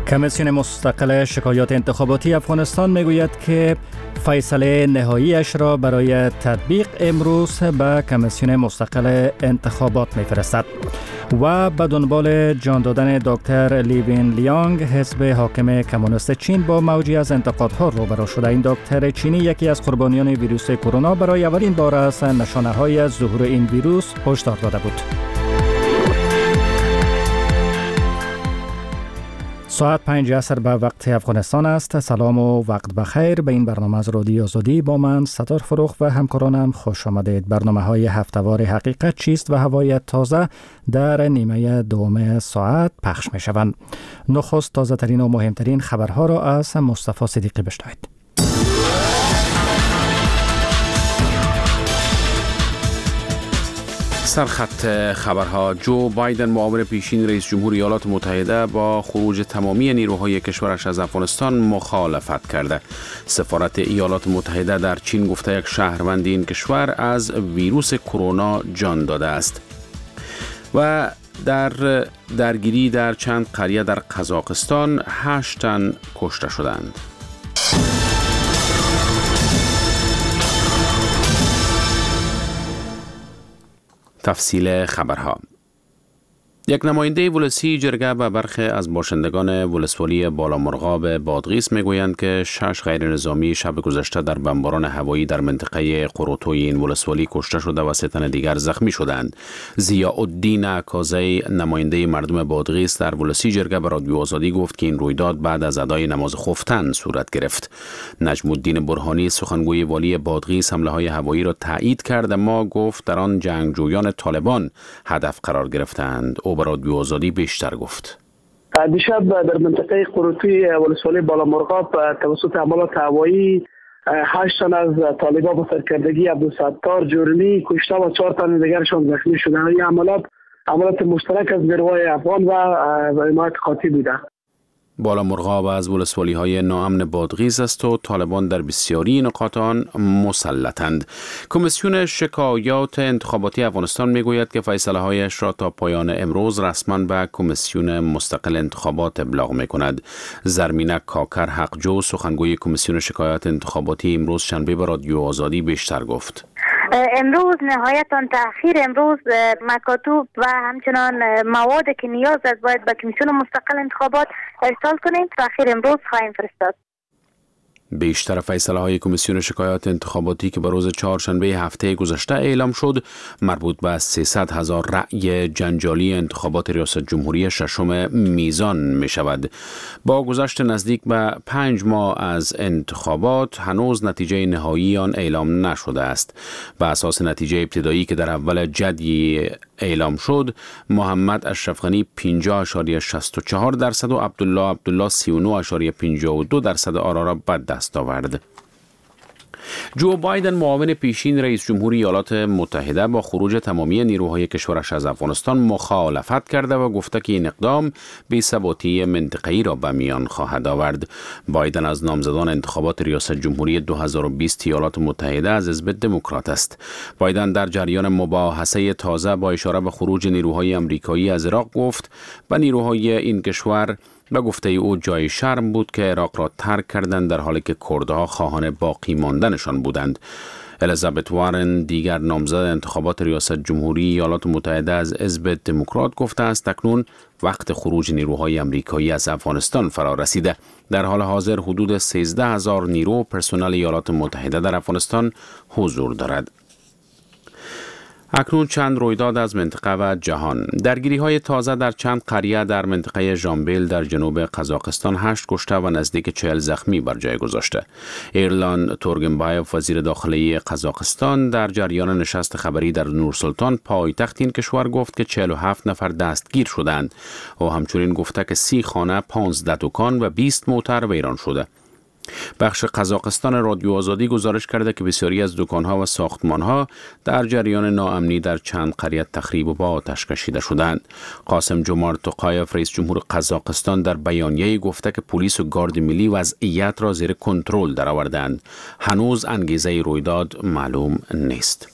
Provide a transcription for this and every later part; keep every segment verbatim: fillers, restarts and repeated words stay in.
کمیسیون مستقل شکایات انتخاباتی افغانستان میگوید که فیصله نهاییش را برای تطبیق امروز به کمیسیون مستقل انتخابات میفرستد و به دنبال جان دادن دکتر لیوین لیانگ حزب حاکم کمونیست چین با موجی از انتقادها روبرو شده. این دکتر چینی یکی از قربانیان ویروس کرونا برای اولین بار از نشانه‌های ظهور این ویروس هشدار داده بود. ساعت پنج عصر به وقت افغانستان است. سلام و وقت بخیر. به این برنامه از رادیو آزادی با من ستار فروخ و همکارانم خوش آمدید. برنامه های هفته‌وار حقیقت چیست و هوای تازه در نیمه دوم ساعت پخش می شوند. نخست تازه ترین و مهمترین خبرها را از مصطفی صدیقی بشنوید. سرخط خبرها: جو بایدن معاون پیشین رئیس جمهور ایالات متحده با خروج تمامی نیروهای کشورش از افغانستان مخالفت کرده. سفارت ایالات متحده در چین گفته یک شهروند این کشور از ویروس کرونا جان داده است. و در درگیری در چند قریه در قزاقستان هشت تن کشته شدند. تفصیل خبرها: یک نماینده ولسی جرگه به برخی از باشندگان ولسوالی بالامرغاب بادغیس میگویند که شش غیر نظامی شب گذشته در بمباران هوایی در منطقه قروتوی این ولسوالی کشته شده و سه تن دیگر زخمی شدند. ضیاءالدین عکازی نماینده مردم بادغیس در ولسی جرگه به رادیو آزادی گفت که این رویداد بعد از ادای نماز خفتن صورت گرفت. نجم الدین برهانی سخنگوی والی بادغیس حمله های هوایی را تایید کرد، اما گفت در آن جنگجویان طالبان هدف قرار گرفتند. او به رادیو آزادی بیشتر گفت. دیشب در منطقه قروتوی ولسوالی بالامرغاب توسط حملات هوایی هشت تن از طالبان با سرکردگی عبدالستار جرمی کشته و چهار تن دیگرشان زخمی شدند. این عملیات عملیات مشترک از نیروهای افغان و حمایت قاطع بوده. بالامرغاب از ولسوالی های ناامن بادغیس است و طالبان در بسیاری نقاط آن مسلطند. کمیسیون شکایات انتخاباتی افغانستان میگوید که فیصله هایش را تا پایان امروز رسما به کمیسیون مستقل انتخابات ابلاغ میکند. زرمینه کاکر حقجو سخنگوی کمیسیون شکایات انتخاباتی امروز شنبه به رادیو آزادی بیشتر گفت. امروز نهایتاً تأخیر امروز مکاتوب و همچنان مواد که نیاز است باید به کمیسیون مستقل انتخابات ارسال کنیم. تأخیر امروز خواهیم فرستاد. بیشتر فیصله های کمیسیون شکایات انتخاباتی که به روز چهارشنبه هفته گذشته اعلام شد مربوط به سیصد هزار رأی جنجالی انتخابات ریاست جمهوری ششم میزان می شود. با گذشت نزدیک به پنج ماه از انتخابات هنوز نتیجه نهایی آن اعلام نشده است. به اساس نتیجه ابتدایی که در اول جدی اعلام شد، محمد اشرف غنی پنجاه اشاریه شصت و چهار درصد و عبدالله عبدالله سی و نه اشاریه پنجاه و دو درصد آرا را به دست آورد. جو بایدن معاون پیشین رئیس جمهوری ایالات متحده با خروج تمامی نیروهای کشورش از افغانستان مخالفت کرده و گفته که این اقدام بی‌ثباتی منطقه‌ای را به میان خواهد آورد. بایدن از نامزدان انتخابات ریاست جمهوری دو هزار و بیست ایالات متحده از حزب دموکرات است. بایدن در جریان مباحثه تازه با اشاره به خروج نیروهای آمریکایی از عراق گفت و نیروهای این کشور به گفته او جای شرم بود که عراق را ترک کردند در حالی که کردها خواهان باقی ماندنشان بودند. الیزابت وارن دیگر نامزد انتخابات ریاست جمهوری ایالات متحده از حزب دموکرات گفته است اکنون وقت خروج نیروهای آمریکایی از افغانستان فرا رسیده. در حال حاضر حدود سیزده هزار نیرو پرسنل ایالات متحده در افغانستان حضور دارد. اکنون چند رویداد از منطقه و جهان. درگیری های تازه در چند قریه در منطقه ژامبل در جنوب قزاقستان هشت کشته و نزدیک چهل زخمی بر جای گذاشته. ایرلان تورگنبایف وزیر داخلی قزاقستان در جریان نشست خبری در نورسلطان پایتخت این کشور گفت که چهل و هفت نفر دستگیر شدند و همچنین گفته که سی خانه، پانزده دکان و بیست موتر ویران شده. بخش قزاقستان رادیو آزادی گزارش کرده که بسیاری از دکانها و ساختمانها در جریان ناامنی در چند قریه تخریب و با آتش کشیده شدند. قاسم جمارت توقایف رئیس جمهور قزاقستان در بیانیه‌ای گفته که پلیس و گارد ملی وضعیت را زیر کنترل درآوردند. هنوز انگیزه رویداد معلوم نیست.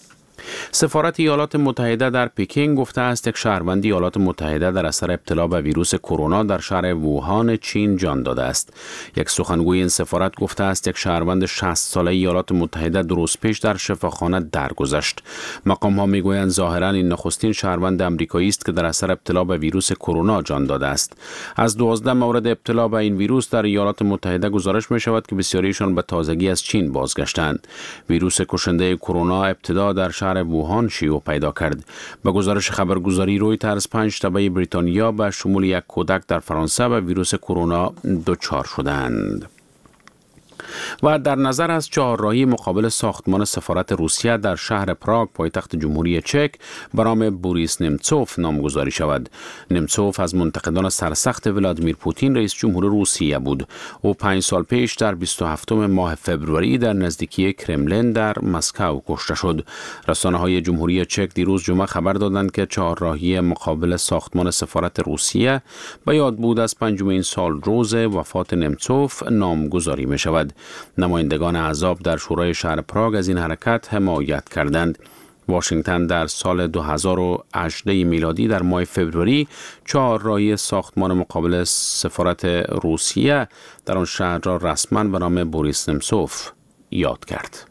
سفارت ایالات متحده در پکینگ گفته است یک شهروند ایالات متحده در اثر ابتلا به ویروس کرونا در شهر ووهان چین جان داده است. یک سخنگوی این سفارت گفته است یک شهروند شصت ساله ایالات متحده دو روز پیش در شفاخانه درگذشت. مقام ها میگویند ظاهرا این نخستین شهروند آمریکایی است که در اثر ابتلا به ویروس کرونا جان داده است. از دوازده مورد ابتلا به این ویروس در ایالات متحده گزارش می شود که بسیاریشان به تازگی از چین بازگشتند. ویروس کشنده کرونا ابتدا در شهر ووهان شیوع پیدا کرد. به گزارش خبرگزاری رویترز پنج تبع بریتانیا به شمول یک کودک در فرانسه به ویروس کرونا دچار شدند. و در نظر از چهارراهی مقابل ساختمان سفارت روسیه در شهر پراگ پایتخت جمهوری چک به نام بوریس نمتسوف نامگذاری شود. نمتسوف از منتقدان سرسخت ولادیمیر پوتین رئیس جمهور روسیه بود. او پنج سال پیش در بیست و هفتم ماه فوریه در نزدیکی کرملین در مسکو کشته شد. رسانه‌های جمهوری چک دیروز جمعه خبر دادند که چهارراهی مقابل ساختمان سفارت روسیه به یاد بود از پنجمین سال روز وفات نمتسوف نامگذاری می شود. نمایندگان احزاب در شورای شهر پراگ از این حرکت حمایت کردند. واشنگتن در سال دو هزار و هجده میلادی در ماه فوریه چهارراهی ساختمان مقابل سفارت روسیه در آن شهر را رسما به نام بوریس نمتسوف یاد کرد.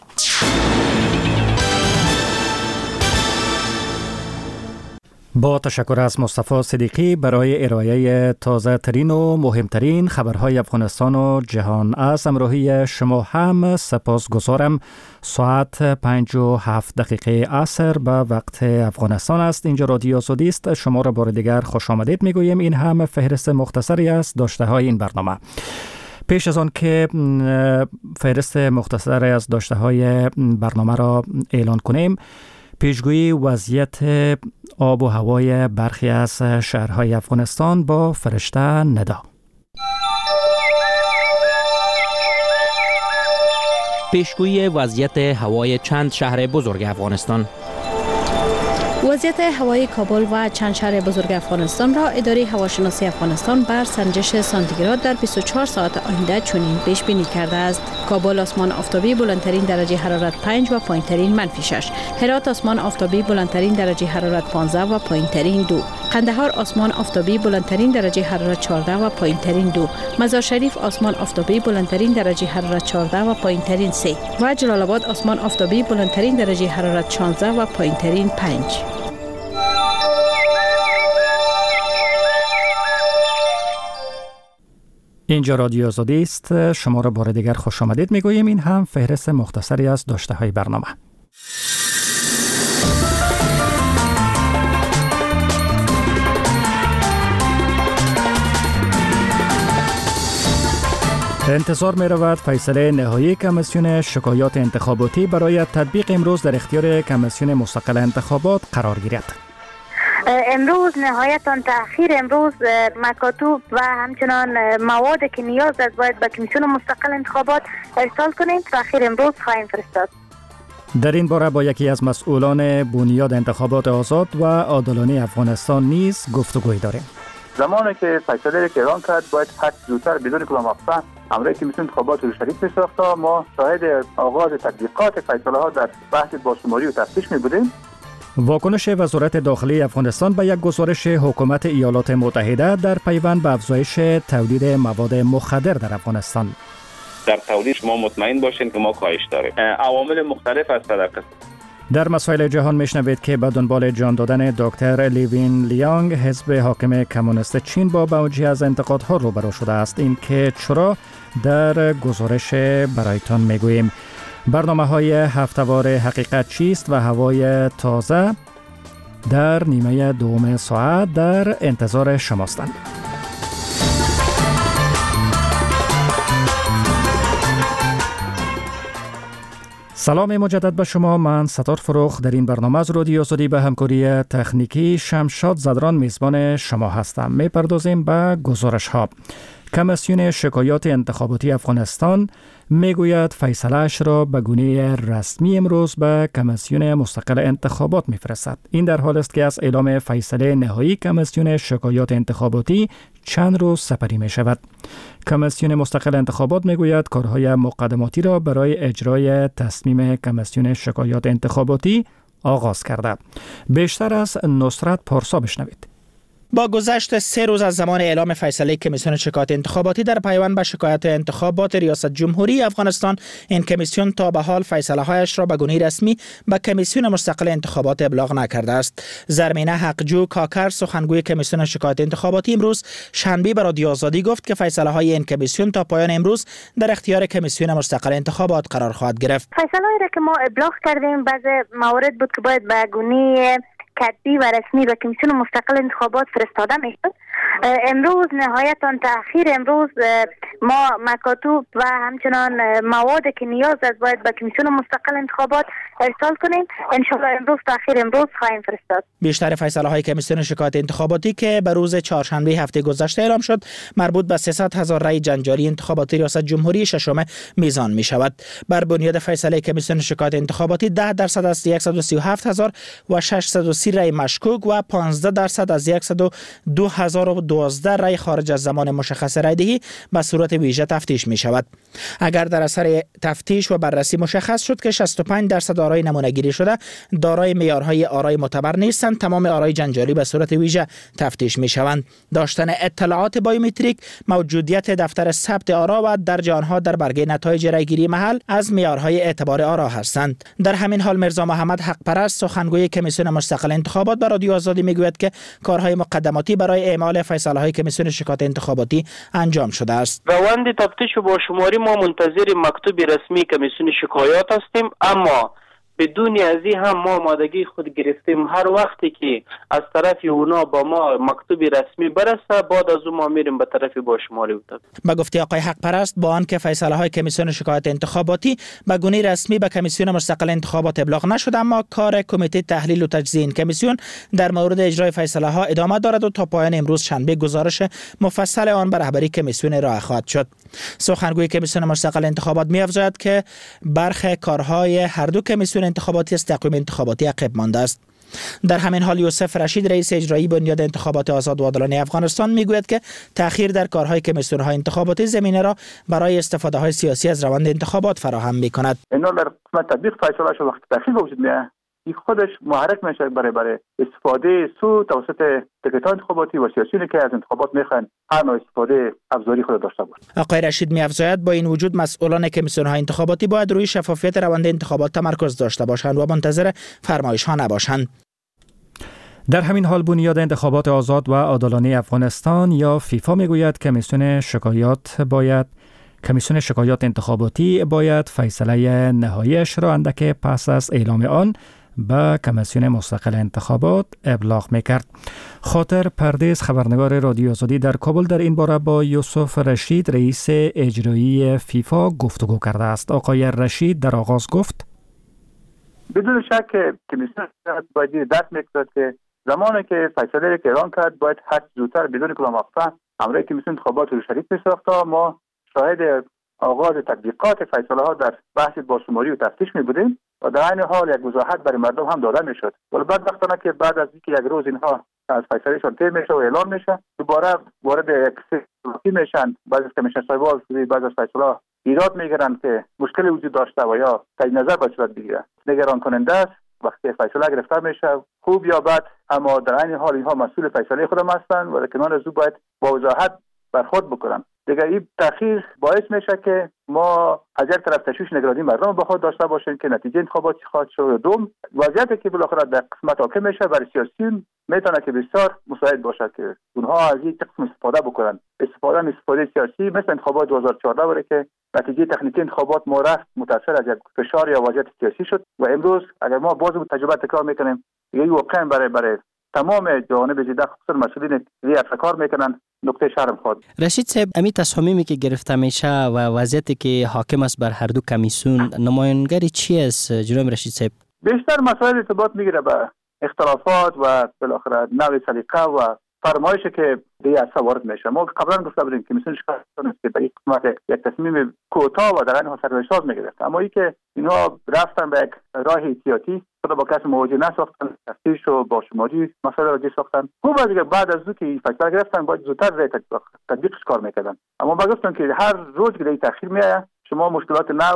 با تشکر از مصطفی صدیقی برای ارائه تازه ترین و مهمترین خبرهای افغانستان و جهان. از همراهی شما هم سپاس گذارم. ساعت پنج و هفت دقیقه عصر به وقت افغانستان است. اینجا رادیو آزادی است. شما را بار دیگر خوش آمدید میگوییم. این هم فهرست مختصری است داشته های این برنامه. پیش از آن که فهرست مختصری از داشته های برنامه را اعلان کنیم، پیشگویی وضعیت آب و هوای برخی از شهرهای افغانستان با فرشته ندا. پیشگویی وضعیت هوای چند شهر بزرگ افغانستان. وضعیت هوای کابل و چند شهر بزرگ افغانستان را اداره هواشناسی افغانستان بر سنجش سانتیگراد در بیست و چهار ساعت آینده چنین پیش بینی کرده است. کابل آسمان آفتابی بلندترین درجه حرارت پنج و پایینترین منفی شش. هرات آسمان آفتابی بلندترین درجه حرارت پانزده و پایینترین دو. قندهار آسمان آفتابی بلندترین درجه حرارت چهارده و پایینترین دو. مزار شریف آسمان آفتابی بلندترین درجه حرارت چهارده و پایینترین سه. و جلال آباد آسمان آفتابی بلندترین درجه حرارت شانزده و پایینترین پنج. اینجا رادیو آزادی است. شما را بار دیگر خوش آمدید میگوییم. این هم فهرست مختصری از داشته های برنامه. انتظار می رود فیصله نهایی کمیسیون شکایات انتخاباتی برای تطبیق امروز در اختیار کمیسیون مستقل انتخابات قرار گیرد. امروز نهایتاً تأخیر امروز مکاتوب و همچنان مواد که نیاز است باید به کمیسیون مستقل انتخابات ارسال کنیم. تأخیر امروز خواهیم فرستاد. در این باره با یکی از مسئولان بنیاد انتخابات آزاد و عادلانه افغانستان نیز گفتگوی داریم. زمانی که فیصله که اعلان کرد باید هر زودتر بدون کدام افصل امروز کمیسیون انتخابات رو شریک می‌ساخت تا ما شاهد آغاز تطبیقات فیصله ها در بحث بازشماری و تفتیش می‌بودیم. واکنش وزارت داخلی افغانستان به یک گزارش حکومت ایالات متحده در پیوند به افزایش تولید مواد مخدر در افغانستان. در تولید شما مطمئن باشین که ما کاهش داریم. عوامل مختلف از طرف در مسائل جهان میشنوید که به دنبال جان دادن دکتر لیوین لیانگ حزب حاکم کمونیست چین با بعضی از انتقادها روبرو شده است. این که چرا در گزارش برایتان میگوییم. برنامه های هفته‌وار حقیقت چیست و هوای تازه در نیمه دوم ساعت در انتظار شماستند. سلام مجدد به شما. من ستار فروخ در این برنامه از رادیو آزادی به همکاری تکنیکی شمشاد زدران میزبان شما هستم. میپردازیم به گزارش ها. کمیسیون شکایات انتخاباتی افغانستان میگوید فیصله‌اش را به گونه رسمی امروز به کمیسیون مستقل انتخابات میفرستد. این در حال است که از اعلام فیصله نهایی کمیسیون شکایات انتخاباتی چند روز سپری می شود. کمیسیون مستقل انتخابات میگوید کارهای مقدماتی را برای اجرای تصمیم کمیسیون شکایات انتخاباتی آغاز کرده. بیشتر از نصرت پارسا بشنوید. با گذشت سه روز از زمان اعلام فیصله کمیسیون شکایات انتخاباتی در پیوند به شکایت انتخابات ریاست جمهوری افغانستان، این کمیسیون تا به حال فیصله هایش را به گونه رسمی به کمیسیون مستقل انتخابات ابلاغ نکرده است. زرمینه حقجو کاکر، سخنگوی کمیسیون شکایات انتخاباتی، امروز شنبه به رادیو آزادی گفت که فیصله های این کمیسیون تا پایان امروز در اختیار کمیسیون مستقل انتخابات قرار خواهد گرفت. فیصله هایی را که ما ابلاغ کردیم بعضی موارد بود که باید به گونه کتبی و رسمی به کمیسیون مستقل انتخابات فرستاده میشد. امروز نهایتاً تأخیر امروز ما مکاتوب و همچنان مواد که نیاز است باید به کمیسیون مستقل انتخابات ارسال کنیم. ان شاء الله امروز تأخیر امروز خواهیم فرستاد. بیشتر فیصله های کمیسیون شکایات انتخاباتی که به روز چهارشنبه هفته گذشته اعلام شد مربوط به سیصد هزار رای جنجالی انتخاباتی ریاست جمهوری ششم میزان می شود. بر بنیاد فیصله کمیسیون شکایات انتخاباتی ده درصد از صد و سی و هفت هزار و ششصد و سی رای مشکوک و پانزده درصد از صد و دو هزار و دوازده رای خارج از زمان مشخص رای دهی به صورت ویژه تفتیش می شود. اگر در اثر تفتیش و بررسی مشخص شد که شصت و پنج درصد آرای نمونه‌گیری شده دارای معیارهای آرای معتبر نیستند، تمام آرای جنجالی به صورت ویژه تفتیش می شوند. داشتن اطلاعات بایومتریک، موجودیت دفتر ثبت آرا و درج آنها در برگه نتایج رایگیری محل از معیارهای اعتبار آرا هستند. در همین حال میرزا محمد حق پرست، سخنگوی کمیسیون مستقل انتخابات، به رادیو آزادی میگوید که کارهای مقدماتی برای اعمال فیصله های کمیسیون شکایات انتخاباتی انجام شده است. روند تفتیش و باشماری ما منتظر مکتوب رسمی کمیسیون شکایات هستیم، اما بدون از این هم ما آمادگی خود گرفتیم هر وقتی که از طرف اونا با ما مکتوب رسمی برسه بعد از اون ما میریم به طرف باشماری بودیم. با گفته آقای حق پرست، با آنکه فیصله های کمیسیون شکایات انتخاباتی به گونه رسمی به کمیسیون مستقل انتخابات ابلاغ نشده، اما کار کمیته تحلیل و تجزیه این کمیسیون در مورد اجرای فیصله ها ادامه دارد و تا پایان امروز شنبه گزارش مفصل آن به رهبری کمیسیون ارائه خواهد شد. سخنگوی کمیسیون مستقل انتخابات می‌افزاید که برخی کارهای هر دو کمیسیون انتخاباتی از تقویم انتخاباتی عقب مانده است. در همین حال یوسف رشید، رئیس اجرایی بنیاد انتخابات آزاد و عادلانه افغانستان، میگوید که تأخیر در کارهای کمیسیون‌های انتخاباتی زمینه را برای استفاده‌های سیاسی از روند انتخابات فراهم می‌کند. اینا در قسمت تطبیق فیصله شو وقت تأخیر وجود میاد، این خودش محرک میشه برای برای استفاده سو توسط تکتان انتخاباتی و سیاسیونی که از انتخابات میخوان هر نوع استفاده ابزاری خود داشته باشه. آقای رشید می‌افزاید با این وجود مسئولان کمیسیون‌های انتخاباتی باید روی شفافیت روند انتخابات تمرکز داشته باشند و منتظر فرمایش‌ها نباشند. در همین حال بنیاد انتخابات آزاد و عادلانه افغانستان یا فیفا میگوید کمیسیون شکایات باید کمیسیون شکایات انتخاباتی باید فیصله نهاییش را اندک پس از اعلام آن به کمیسیون مستقل انتخابات ابلاغ میکرد. خاطر پردیس، خبرنگار رادیو آزادی در کابل، در این باره با یوسف رشید، رئیس اجرایی فیفا، گفتگو کرده است. آقای رشید در آغاز گفت بدون شک کمیسیون باید دست میکرد که زمانی که فیصله که اعلام کرد باید هر زودتر بدون کلام وقفه امر کمیسیون انتخابات رو شریک می‌ساخت. ما شاهد آغاز تطبیقات فیصله ها در بحث باشماری و تفتیش می بودیم و در این حال یک وضاحت برای مردم هم داده می شد. ولی بعد وقتانه که بعد از اینکه یک روز اینها از فیصلهشان طی میشه و اعلام میشه دوباره وارد یک سیاسی میشن، بعضی از کمیشن صاحبان بعضی از فیصله ایراد میگیرن که مشکلی وجود داشته و یا تجدید نظر باید صورت بگیره. نگران کننده است وقتی فیصله گرفته میشه، خوب یا بد، اما در این حال اینها مسئول فیصله خودم هستند و در کنار از او باید با وضاحت برخورد بکنن. دیگه این تأخیر باعث میشه که ما از یک طرف تشویش نگرانی مردم به خود داشته باشیم که نتیجه انتخابات چی خواهد شد. دوم، وضعیتی که بالاخره در قسمت حاکم میشه برای سیاسیون میتونه که بسیار مساعد باشه که اونها از این قسم استفاده بکنن. استفاده استفاده سیاسی مثل انتخابات دو هزار و چهارده ولی که نتیجه تکنیکی انتخابات ما رفت متأثر از یک فشار یا وضعیت سیاسی شد و امروز اگر ما باز تجربه تکرار میکنیم دیگه واقعا برای برای تمام جوانب زیده خصوصا مسئولین زیاد کار میکنن نقطه شرم خود. رشید صاحب، امی تصامیمی که گرفته میشه و وضعیتی که حاکم است بر هر دو کمیسیون نمایانگری چی است جناب رشید صاحب؟ بیشتر مسائل ارتباط میگیره به اختلافات و بالاخره نوع سلیقه و فرمایشی که دیگه از وارد میشه. ما قبلا گفته بودیم که کمیسیون شکایات که به یک قسمت یک تصمیم کوتاه و در این حال سرنوشت میگرفت، اما ای که اینا رفتن به یک راه احتیاطی خود با کسی مواجه نساختن، تفتیش و باشماری مسائل را جدی ساختن. خوب است که بعد از اینکه این فیصله گرفتن باید زودتر روی تطبیقش کار میکردن. اما با گفتم که هر روز که این تاخیر میاد شما مشکلات نو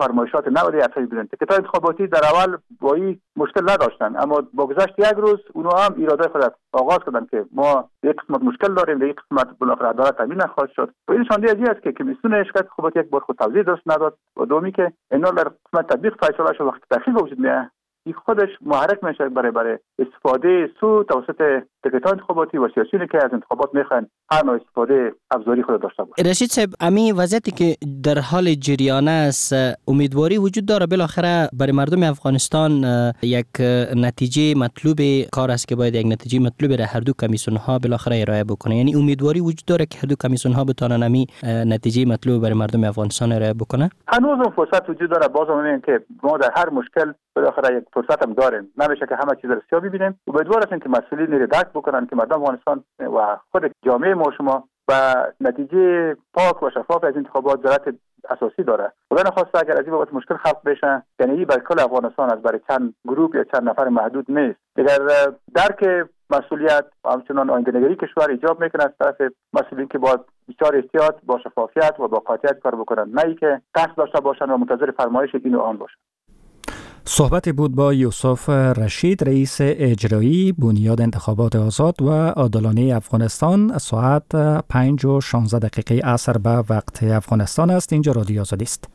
فرمایشات نودی ارتش بودن. تکتای انتخاباتی در اول با این مشکل نداشتن، اما با گذشت یک روز اونها هم اراده خود آغاز کردن که ما یک قسمت مشکل داریم، در یک قسمت بالاخره عدالت تامین نخواهد شد. و این نشانده از این است که کمیسیون شکایت انتخاباتی یک بار خود توضیح درست نداد و دومی که اینا در قسمت تطبیق فیصله شد وقتی تأخیر وجود میاد، این خودش محرک میشه برای برای استفاده سو توسط تکتای انتخاباتی و سیاسیونی که از انتخابات میخوان هر نوع استفاده ابزاری خود داشته باشه. رشید صاحب، امی وضعیتی که در حال جریان است، امیدواری وجود داره بالاخره برای مردم افغانستان یک نتیجه مطلوب کار است که باید یک نتیجه مطلوب را هر دو کمیسیون ها بالاخره ارائه بکنه؟ یعنی امیدواری وجود داره که هر دو کمیسیون ها بتونن امی نتیجه مطلوب برای مردم افغانستان ارائه بکنه؟ هنوز اون فرصت وجود داره. باز میگم که ما در هر مشکل بالاخره یک فرصت هم داریم، نمیشه که همه چیز رو سیاه ببینیم. امیدوار هستیم که مسئولین رو درک بکنن که مردم افغانستان و خود جامعه ما شما و نتیجه پاک و شفاف از انتخابات ضرورت اساسی داره. خدا نخواسته اگر از این بابت مشکل خلق بشه، یعنی برای کل افغانستان از برای چند گروه یا چند نفر محدود نیست. اگر درک مسئولیت و همچنان آینده‌نگری کشور ایجاب میکنه از طرف مسئولین که باید بسیار احتیاط با شفافیت و با قاطعیت کار بکنن، نه اینکه قصد داشته باشن و منتظر فرمایش این و آن باشن. صحبت بود با یوسف رشید، رئیس اجرایی بنیاد انتخابات آزاد و عادلانه افغانستان. ساعت پنج و شانزده دقیقه عصر به وقت افغانستان است. اینجا رادیو آزادی است.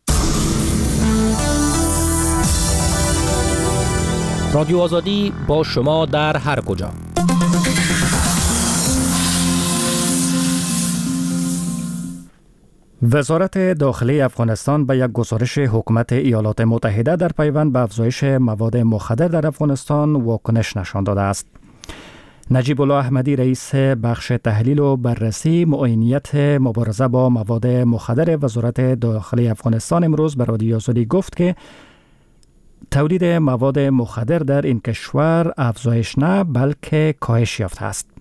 رادیو آزادی با شما در هر کجا. وزارت داخلی افغانستان به یک گزارش حکومت ایالات متحده در پیوند به افزایش مواد مخدر در افغانستان واکنش نشان داده است. نجیب الله احمدی، رئیس بخش تحلیل و بررسی معاینیت مبارزه با مواد مخدر وزارت داخلی افغانستان، امروز به رادیو آزادی گفت که تولید مواد مخدر در این کشور افزایش نه بلکه کاهش یافته است.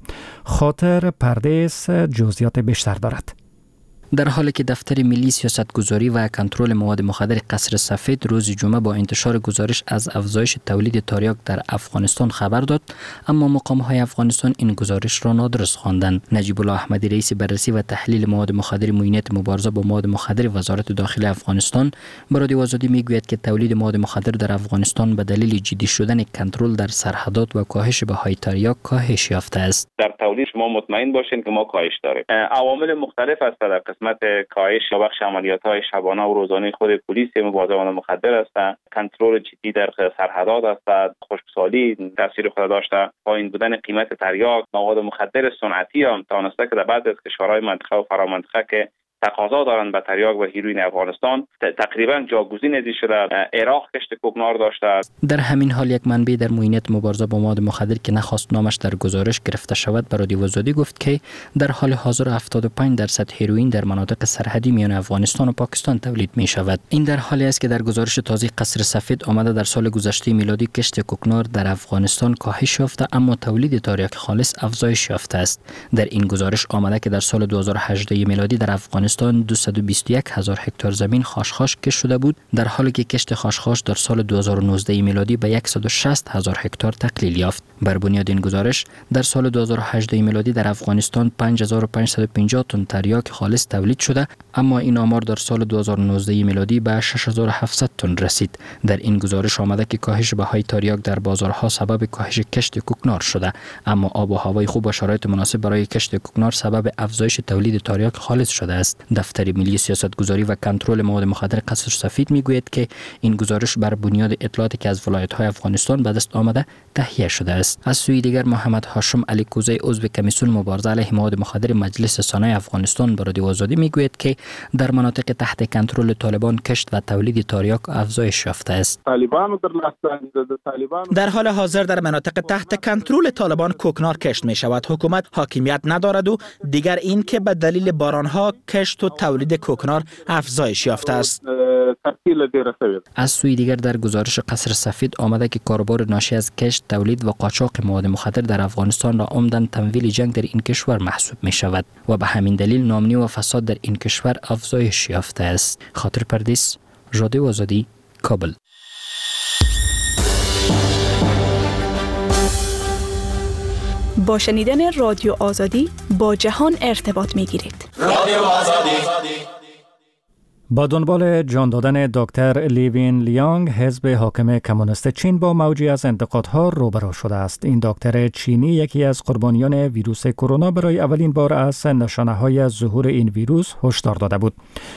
خاطر پردیس جزئیات بیشتر دارد. در حالی که دفتر ملی سیاستگذاری و کنترل مواد مخدر قصر سفید روز جمعه با انتشار گزارش از افزایش تولید تریاک در افغانستان خبر داد، اما مقام‌های افغانستان این گزارش را نادرست خواندند. نجیب الله احمدی، رئیس بررسی و تحلیل مواد مخدر معاینیت مبارزه با مواد مخدر وزارت داخلی افغانستان، به رادیو آزادی میگوید که تولید مواد مخدر در افغانستان به دلیل جدی شدن کنترل در سرحدات و کاهش بهای تریاک کاهش یافته است. در تولید شما مطمئن باشین که ما کاهش داریم. عوامل مختلف است در قسمت کاهش یا بخش عملیات‌های شبانه و روزانه خود پلیس مبارزه با مواد مخدر است. کنترل جدی در سرحدات است. خشکسالی تاثیر خود داشته. پایین بودن قیمت تریاک، مواد مخدر صنعتی هم توانسته که در بعضی از کشورهای منطقه و فرامنطقه که تقاضا دارند به تریاک و هیروئین افغانستان تقریبا جاگزین ازی شده. عراق کشت کوکنار داشته است. در همین حال یک منبع در معاینیت مبارزه با مواد مخدر که نخواست نامش در گزارش گرفته شود، به رادیو آزادی گفت که در حال حاضر هفتاد و پنج درصد هیروئین در مناطق سرحدی میان افغانستان و پاکستان تولید می شود. این در حالی است که در گزارش تازه قصر سفید آمده در سال گذشته میلادی کشت کوکنار در افغانستان کاهش یافته، اما تولید تریاک خالص افزایش یافته است. در این گزارش آمده که در سال دو هزار و هجده میلادی در افغانستان دویست و بیست و یک هزار هکتار زمین خاشخاش کشت شده بود، در حالی که کشت خاشخاش در سال دو هزار و نوزده میلادی به صد و شصت هزار هکتار تقلیل یافت. بر بنیاد این گزارش در سال دو هزار و هجده میلادی در افغانستان پنج هزار و پانصد و پنجاه تن تریاک خالص تولید شده، اما این آمار در سال دو هزار و نوزده میلادی به شش هزار و هفتصد تن رسید. در این گزارش آمده که کاهش بهای تریاک در بازارها سبب کاهش کشت کوکنار شده، اما آب و هوای خوب و شرایط مناسب برای کشت کوکنار سبب افزایش تولید تریاک خالص شده است. دفتر ملی سیاستگذاری و کنترل مواد مخدر قصر سفید میگوید که این گزارش بر بنیاد اطلاعاتی که از ولایت‌های افغانستان به دست آمده تهیه شده است. از سوی دیگر محمد هاشم علی کوزی، عضو کمیسیون مبارزه علیه مواد مخدر مجلس سنای افغانستان، به رادیو آزادی میگوید که در مناطق تحت کنترل طالبان کشت و تولید تریاک افزایش یافته است. طالبان در طالبان در حال حاضر در مناطق تحت کنترل طالبان کوکنار کشت می شود. حکومت حاکمیت ندارد و دیگر این که به دلیل بارانها کشت و تولید کوکنار افزایش یافته است. از سوی دیگر در گزارش قصر سفید آمده که کاروبار ناشی از کشت، تولید و قاچاق مواد مخدر در افغانستان را عمداً تمویل جنگ در این کشور محسوب می شود و به همین دلیل ناامنی و فساد در این کشور افزایش یافته است. خاطر پردیس، رادیو آزادی، کابل. با شنیدن رادیو آزادی با جهان ارتباط می گیرید. رادیو آزادی با دنبال جان دادن دکتر لی وین لیانگ، حزب حاکم کمونیست چین با موجی از انتقادها روبرو شده است. این دکتر چینی یکی از قربانیان ویروس کرونا برای اولین بار از نشانه‌های ظهور این ویروس هشدار داده بود.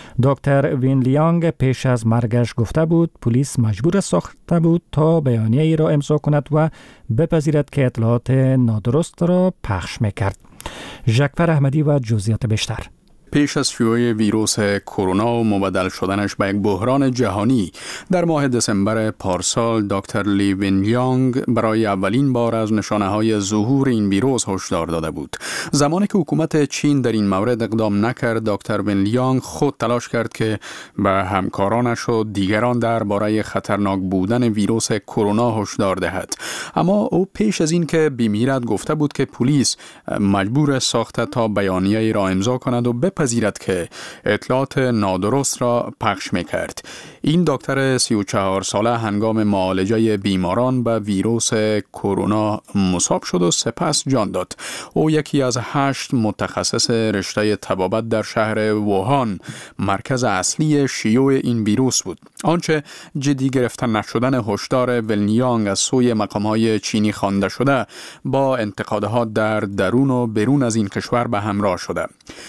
دکتر وین لیانگ پیش از مرگش گفته بود پلیس مجبور ساخته بود تا بیانیه‌ای را امضا کند و بپذیرد که اطلاعات نادرست را پخش می‌کرد. ژکفر احمدی و جزئیات بیشتر. پیش از شیوع ویروس کرونا و مبدل شدنش به یک بحران جهانی، در ماه دسامبر پارسال دکتر لی وین لیانگ برای اولین بار از نشانه‌های ظهور این ویروس هشدار داده بود. زمانی که حکومت چین در این مورد اقدام نکرد، دکتر وین لیانگ خود تلاش کرد که به همکارانش و دیگران درباره خطرناک بودن ویروس کرونا هشدار دهد. اما او پیش از این که بمیرد گفته بود که پلیس مجبور ساخته تا بیانیه‌ای را امضا کند و پذیرد که اطلاعات نادرست را پخش می‌کرد. این دکتر سی و چهار ساله هنگام معالجه بیماران به ویروس کرونا مصاب شد و سپس جان داد. او یکی از هشت متخصص رشته طبابت در شهر ووهان، مرکز اصلی شیوع این ویروس بود. آنچه جدی گرفتن نشدن هشدار وین لیانگ از سوی مقام‌های چینی خوانده شده، با انتقادها در درون و بیرون از این کشور به همراه شده.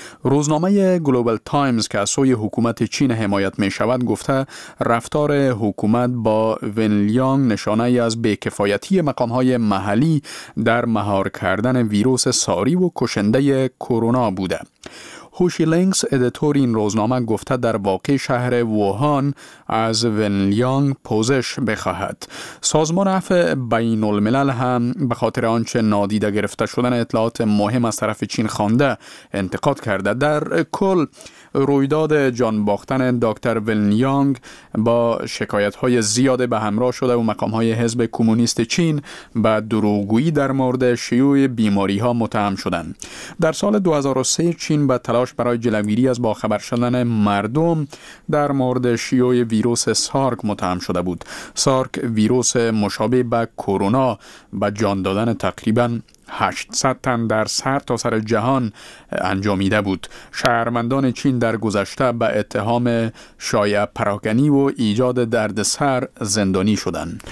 روزنامه گلوبال تایمز که از سوی حکومت چین حمایت می شود گفته رفتار حکومت با وین لیانگ نشانه ای از بی‌کفایتی مقام‌های محلی در مهار کردن ویروس ساری و کشنده کرونا بوده. هوشی لینکس ادیتور این روزنامه گفته در واقع شهر ووهان از وین لیانگ پوزش بخواهد. سازمان عفو بین الملل هم به خاطر آنچه نادیده گرفته شدن اطلاعات مهم از طرف چین خوانده انتقاد کرده. در کل رویداد جان باختن دکتر وین لیانگ با شکایت‌های زیاد به همراه شده و مقام‌های حزب کمونیست چین به دروغگویی در مورد شیوع بیماری‌ها متهم شدند. در سال دو هزار و سه چین به تلاش برای جلوگیری از باخبر شدن مردم در مورد شیوع ویروس سارک متهم شده بود. سارک ویروس مشابه به کرونا به جان دادن تقریباً هشتصد تن در سر تا سر جهان انجامیده بود. شهروندان چین در گذشته به اتهام شایع پراکنی و ایجاد دردسر زندانی شدند.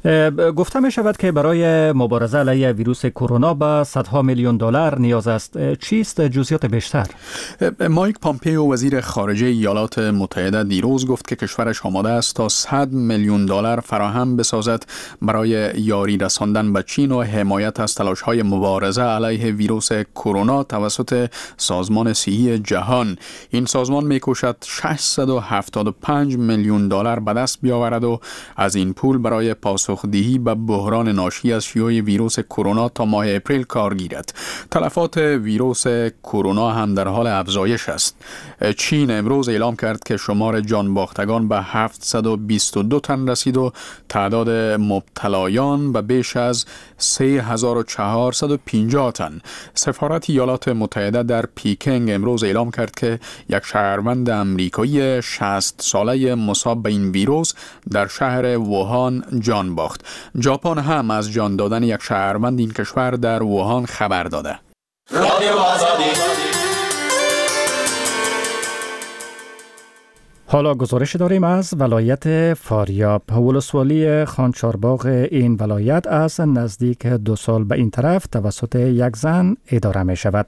گفته می شود که برای مبارزه علیه ویروس کرونا به صدها میلیون دلار نیاز است. چیست جزئیات بیشتر؟ مایک پامپئو وزیر خارجه ایالات متحده دیروز گفت که کشورش آماده است تا صد میلیون دلار فراهم بسازد برای یاری رساندن به چین و حمایت از تلاش‌های مبارزه علیه ویروس کرونا توسط سازمان صحی جهان. این سازمان می‌کوشد ششصد و هفتاد و پنج میلیون دلار به دست بیاورد و از این پول برای پاسخ دهی به بحران ناشی از شیوع ویروس کرونا تا ماه اپریل کار گیرد. تلفات ویروس کرونا هم در حال افزایش است. چین امروز اعلام کرد که شمار جان باختگان به هفتصد و بیست و دو تن رسید و تعداد مبتلایان به بیش از سه هزار و چهارصد و پنجاه تن. سفارت ایالات متحده در پیکنگ امروز اعلام کرد که یک شهروند امریکایی شصت ساله مصاب به این ویروس در شهر ووهان جان باخت. ژاپن هم از جان دادن یک شهروند این کشور در ووهان خبر داده. رادیو آزادی. حالا گزارش داریم از ولایت فاریاب. ولسوالی خانچارباغ این ولایت از نزدیک دو سال به این طرف توسط یک زن اداره می شود.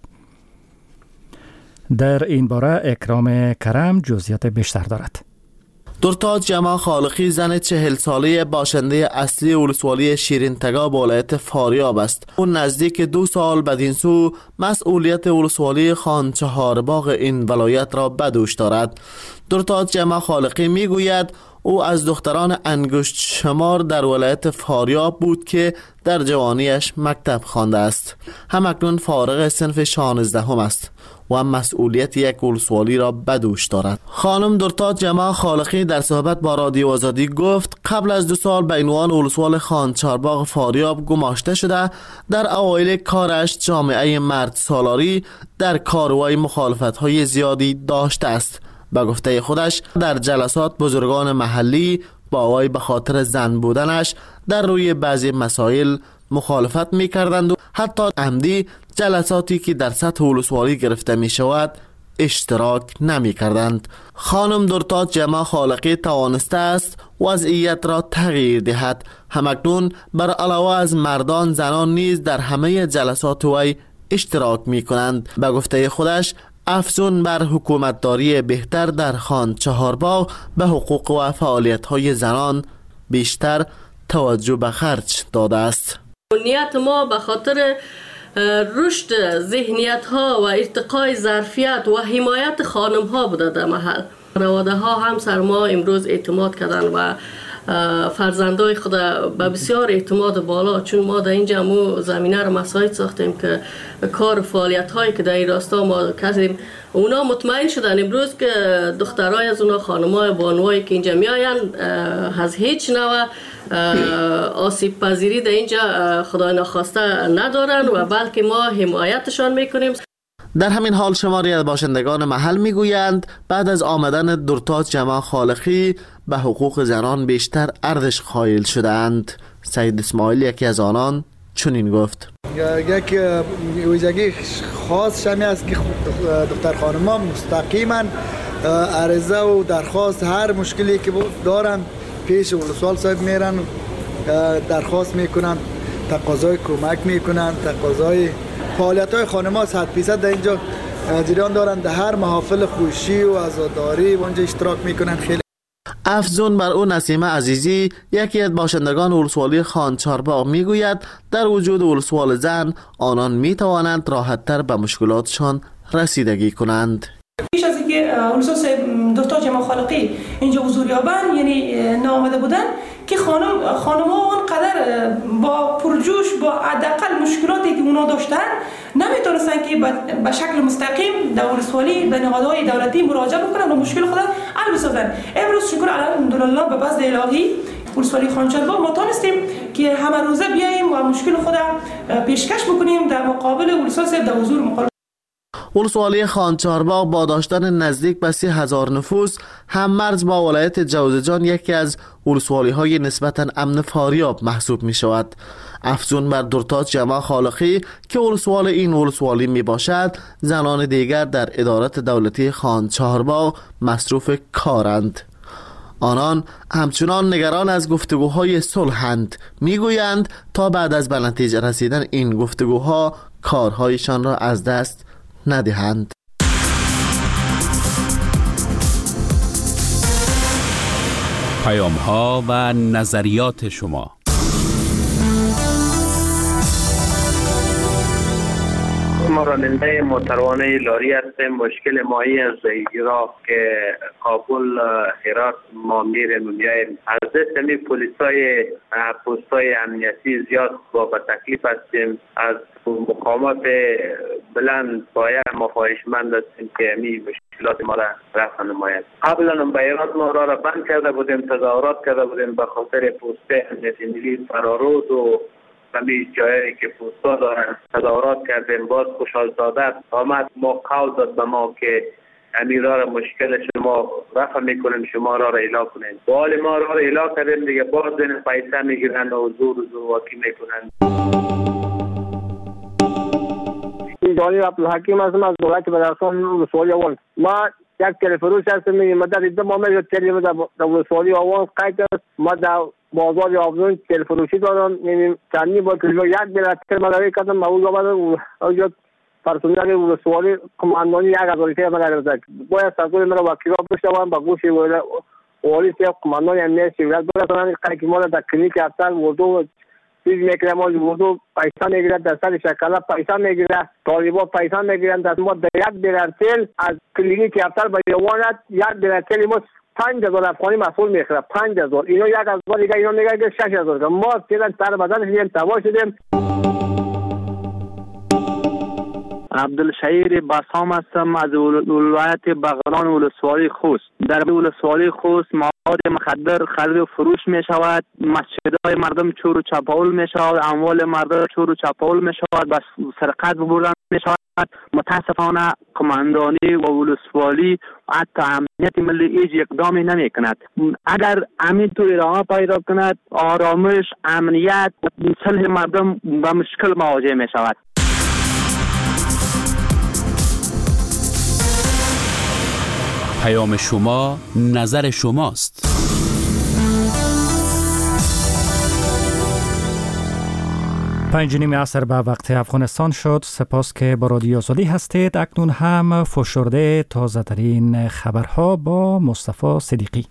در این باره اکرام کرم جزئیات بیشتر دارد. درتاج جمع خالقی زن چهل ساله باشنده اصلی ولسوالی شیرین تگاب ولایت فاریاب است. اون نزدیک دو سال بدین سو مسئولیت ولسوالی خان چهارباغ این ولایت را به دوش دارد. درتاج جمع خالقی میگوید او از دختران انگشت شمار در ولایت فاریاب بود که در جوانیش مکتب خوانده است. همکنون فارغ صنف شانزدهم است و مسئولیت یک ولسوالی را به دوش دارد. خانم درتاج جمع خالقی در صحبت با رادیو آزادی گفت قبل از دو سال به عنوان ولسوال خان چهارباغ فاریاب گماشته شده. در اوایل کارش جامعه مرد سالاری در کارهای مخالفت‌های زیادی داشته است. به گفته خودش در جلسات بزرگان محلی با وی به خاطر زن بودنش در روی بعضی مسائل مخالفت می کردند و حتی عمدی جلساتی که در سطح ولسوالی گرفته می شود اشتراک نمی کردند. خانم درتاج جمع خالقی توانسته است وضعیت را تغییر دهد. همکنون بر علاوه از مردان زنان نیز در همه جلسات وی اشتراک می کنند. به گفته خودش افزون بر حکومتداری بهتر در خان چهارباغ به حقوق و فعالیت های زنان بیشتر توجه به خرج داده است. نیت ما به خاطر رشد ذهنیت ها و ارتقای ظرفیت و حمایت خانم ها بوده در محل. خانواده ها هم سر ما امروز اعتماد کردن و فرزندای خود به بسیار اعتماد بالا، چون ما در اینجا مو زمینه را مساعد ساختیم که کار فعالیت هایی که در این راستا ما کردیم اونا مطمئن شدن امروز که دخترای از اونا خانمای بانوایی که اینجا میاین از هیچ نوع آسیب پذیری در اینجا خدای ناخواسته ندارن و بلکه ما حمایتشان میکنیم. در همین حال شماری از باشندگان محل میگویند بعد از آمدن درتاج جمع خالقی به حقوق زنان بیشتر ارزش قائل شدند. سید اسماعیل یکی از آنان چنین گفت: یک ویژگی خاص شمی است که دختر خانم‌ها مستقیما عرضه و درخواست هر مشکلی که دارن پیش ولسوال صاحب میرن، درخواست میکنن، تقاضای کمک میکنن، تقاضای فعالیت‌های خانم‌ها صد درصد در اینجا جریان دارند. در هر محافل خوشی و عزاداری اونجا اشتراک میکنن. خیلی افزون بر او نسیمه عزیزی یکی از باشندگان ولسوالی خان چهارباغ میگوید در وجود ولسوال زن آنان میتوانند راحت‌تر به مشکلاتشان رسیدگی کنند. پیش از اینکه ولسوال درتاج جمع خالقی اینجا حضور یابند، یعنی نامده بودن که خانم خانم‌ها اونقدر با پرجوش با حداقل مشکلاتی که اونا داشتن نمیتونستن که به شکل مستقیم در ولسوالی به نهادهای دولتی مراجعه بکنن و مشکل خود حل بسازن. امروز شکر الحمدلله به فضل الهی ولسوالی خان چهارباغ ما تونستیم که همه روزه بیاییم و مشکل خود پیشکش بکنیم در مقابل ولسوال صاحب در حضور مقابل. ولسوالی خان چهارباغ با داشتن نزدیک به سی هزار نفوس هم مرز با ولایت جوزجان یکی از ولسوالی های نسبتاً امن فاریاب محسوب می شود. افزون بر درتاج جمع خالقی که ولسوال این ولسوالی می باشد، زنان دیگر در ادارات دولتی خان چهارباغ مصروف کارند. آنان همچنان نگران از گفتگوهای صلحند. میگویند تا بعد از به نتیجه رسیدن این گفتگوها کارهایشان را از دست ندهند. پیام ها و نظریات شما. ما راننده موتروانه لاری هستیم. مشکل ماهی از عراق که کابل هرات ما میریم و میاییم، از دست می پلیسای پستای امنیتی زیاد با به تکلیف هستیم. از مقامات بلند باید ما خواهشمند هستیم که می مشکلات ما را رفع نماید. قبلا به هرات ما را را بند کرده بودیم، تظاهرات کرده بودیم به خاطر پستای امنیتی ملی فرارود و همین جایی که پوستا دارن تظاهرات کردیم. باز خوشحال زاده آمد ما قول داد به ما که امیرا را مشکل شما رفع میکنیم، شما را را اعلا کنیم. بال ما را را اعلا کردیم دیگه، باز این پیسه میگیرن و زور زور واکی میکنن. دانی عبدالحکیم هستم از ولایت بدرخشان ولسوالی آوان. ما یک تلفروش هستم. ما در دو ماه میگه تلفن در ولسوالی آوان قید است. ما در بازار آبزون تلفروشی دارم. یعنی چندی با کلیو یک بلاتر مداری کردم. ما اونجا آمدم اونجا پرسونل ولسوالی کماندانی یک هزار روپیه من گرفت. باید سرکوی مرا وکیلا بشوم با گوشی والی سیف کماندانی امنیتی ولایت برسانم. قید ما در کلینیک افسر وردو چیز میگیره، ما وردو پیسه میگیره، در سر شکل پیسه میگیره، طالبا پیسه میگیرن. در ما در یک بلاتر از کلینیک افسر به یوانت یک بلاتر ما پنج هزار افغانی مسئول میخوره. پنج هزار اینو یک هزار دیگه اینو میگه که شش هزار. ما فعلا سر بدن شدیم تباه شدیم. عبدالشهیر بسام هستم از ولایت بغلان ولسوالی خوست. در ولسوالی خوست مواد مخدر خرید و فروش می شود، مسجدهای مردم چور و چپاول می شود، اموال مردم چور و چپاول می شود، بس سرقت بردن می شود. متاسفانه کماندانی و ولسوالی حتی امنیت ملی هیچ اقدامی نمی کند. اگر همین طور ادامه پیدا کند آرامش، امنیت و صلح مردم به مشکل مواجه می شود. پیام شما نظر شماست. پنج نیم عصر به وقت افغانستان شد. سپاس که با رادیو آزادی هستید. اکنون هم فشرده تازه ترین خبرها با مصطفی صدیقی.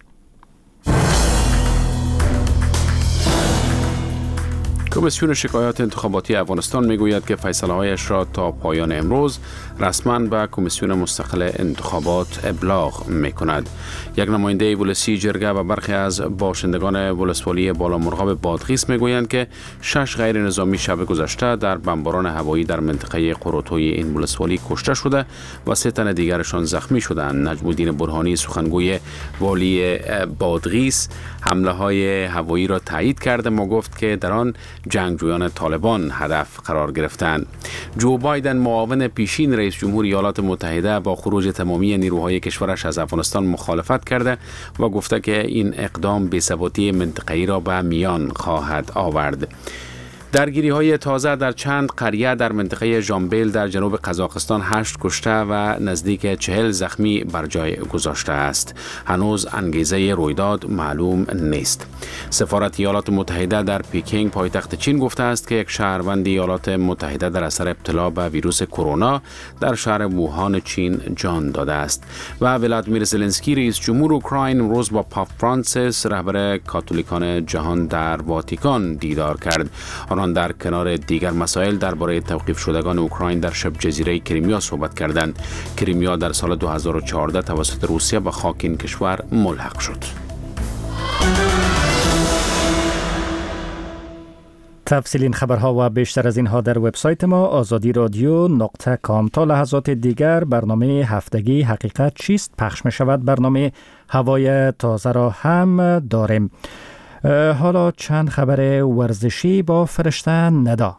کمیسیون شکایات انتخاباتی افغانستان میگوید که فیصله‌هایش را تا پایان امروز رسما به کمیسیون مستقل انتخابات ابلاغ میکند. یک نماینده ولسی جرگه و برخی از باشندگان ولسوالی بالامرغاب بادغیس میگویند که شش غیر نظامی شب گذشته در بمباران هوایی در منطقه قروتوی این ولسوالی کشته شده و سه تن دیگرشان زخمی شدند. نجم الدین برهانی سخنگوی والی بادغیس حمله های هوایی را تایید کرده و گفت که در آن جنگجویان طالبان هدف قرار گرفتند. جو بایدن معاون پیشین رئیس جمهور ایالات متحده با خروج تمامی نیروهای کشورش از افغانستان مخالفت کرده و گفته که این اقدام بی‌ثباتی منطقه‌ای را به میان خواهد آورد. درگیری های تازه در چند قریه در منطقه ژامبیل در جنوب قزاقستان هشت کشته و نزدیک چهل زخمی بر جای گذاشته است. هنوز انگیزه رویداد معلوم نیست. سفارت ایالات متحده در پیکینگ پایتخت چین گفته است که یک شهروند ایالات متحده در اثر ابتلا به ویروس کرونا در شهر ووهان چین جان داده است. و ولادیمیر زلنسکی رئیس جمهور اوکراین امروز با پاپ فرانسیس رهبر کاتولیکان جهان در واتیکان دیدار کرد. آنان در کنار دیگر مسائل درباره توقیف شدگان اوکراین در شبه جزیره کریمیا صحبت کردند. کریمیا در سال دو هزار و چهارده توسط روسیه به خاک این کشور ملحق شد. تفصیل این خبرها و بیشتر از اینها در وبسایت ما آزادی رادیو نقطه کام. تا لحظات دیگر برنامه هفتگی حقیقت چیست پخش می شود. برنامه هوای تازه را هم داریم. حالا چند خبر ورزشی با فرشته ندا.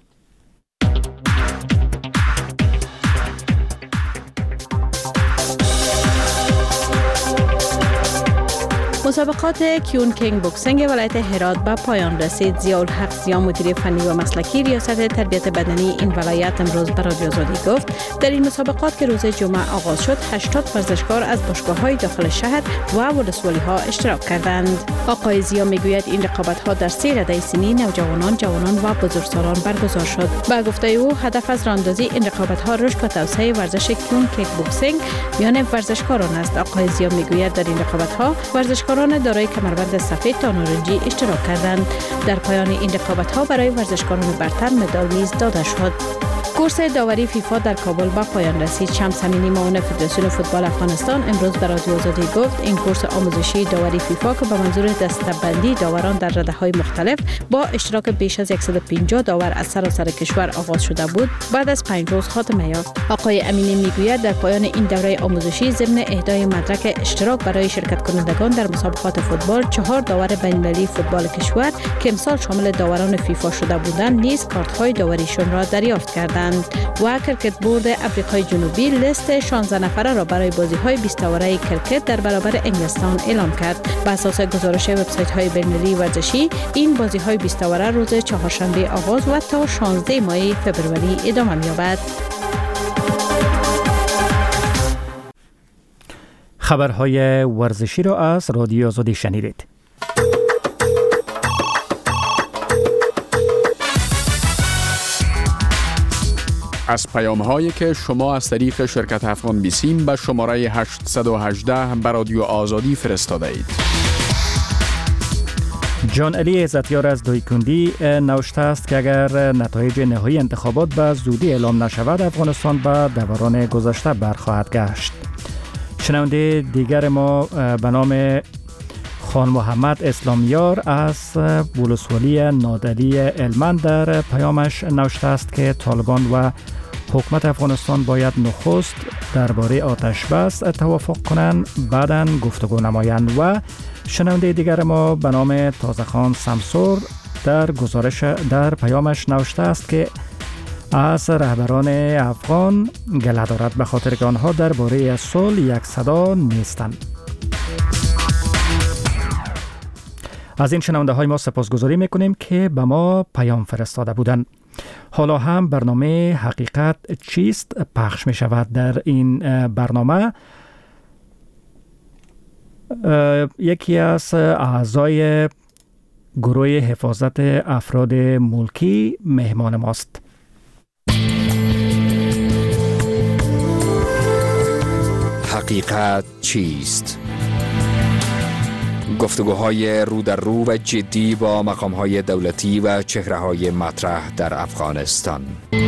مسابقات کیون کینگ بوکسینگ ولایت هرات به پایان رسید. ضیاءالحق ضیا مدیر فنی و مسلکی ریاست تربیت بدنی این ولایت امروز به رادیو آزادی گفت در این مسابقات که روز جمعه آغاز شد هشتاد ورزشکار از باشگاه‌های داخل شهر و ولسوالی‌ها اشتراک کردند. آقای ضیا میگوید این رقابت‌ها در سه رده سنی نوجوانان، جوانان و بزرگسالان برگزار شد. با گفته او هدف از راهاندازی این رقابت‌ها رشد و توسعه ورزش کیون کینگ بوکسینگ میان ورزشکاران است. آقای ضیا میگوید در این رقابت‌ها ورزشکاران دارای کمربند سفید تا نارنجی اشتراک کردند. در پایان این رقابت‌ها برای ورزشکاران برتر مدال نیز داده شد. کورس داوری فیفا در کابل به پایان رسید. شمس امینی معاون فدراسیون فوتبال افغانستان امروز به رادیو آزادی گفت این کورس آموزشی داوری فیفا که به منظور دسته‌بندی داوران در رده‌های مختلف با اشتراک بیش از صد و پنجاه داور از سراسر کشور آغاز شده بود بعد از پنج روز خاتمه یافت. آقای امینی میگوید در پایان این دوره آموزشی ضمن اهدای مدرک اشتراک برای شرکت کنندگان در مسابقات فوتبال چهار داور بین‌المللی فوتبال کشور که امسال شامل داوران فیفا شده بودند نیز کارت‌های داوریشون را دریافت کردند. و کرکت بورد آفریقای جنوبی لیست شانزده نفره را برای بازی‌های بیست اوره کرکت در برابر انگلستان اعلام کرد. بر اساس گزارش وبسایت‌های بین‌المللی ورزشی این بازی‌های بیست اوره روز چهارشنبه آغاز و تا شانزده ماه فوریه ادامه می‌یابد. خبرهای ورزشی را از رادیو آزادی شنیدید. از پیام هایی که شما از طریق شرکت افغان بیسیم به شماره هشتصد و هجده به رادیو آزادی فرستاده اید. جان علی عزتیار از دویکندی نوشته است که اگر نتایج نهایی انتخابات به زودی اعلام نشود افغانستان به دوران گذشته برخواهد گشت. شنونده دیگر ما به نام خان محمد اسلامیار از ولسوالی نادری علمند در پیامش نوشته است که طالبان و حکومت افغانستان باید نخست درباره آتش بس توافق کنند بعداً گفتگو نمایند. و شنونده دیگر ما به نام تازه خان سمسور در گزارش در پیامش نوشته است که از رهبران افغان گله دارد به خاطر که آنها درباره صلح یک صدا نیستند. از این شنونده های ما سپاسگزاری میکنیم که به ما پیام فرستاده بودند. حالا هم برنامه حقیقت چیست پخش می شود. در این برنامه یکی از اعضای گروه حفاظت افراد ملکی مهمان ماست. حقیقت چیست؟ گفتگوهای رو در رو و جدی با مقام‌های دولتی و چهره‌های مطرح در افغانستان.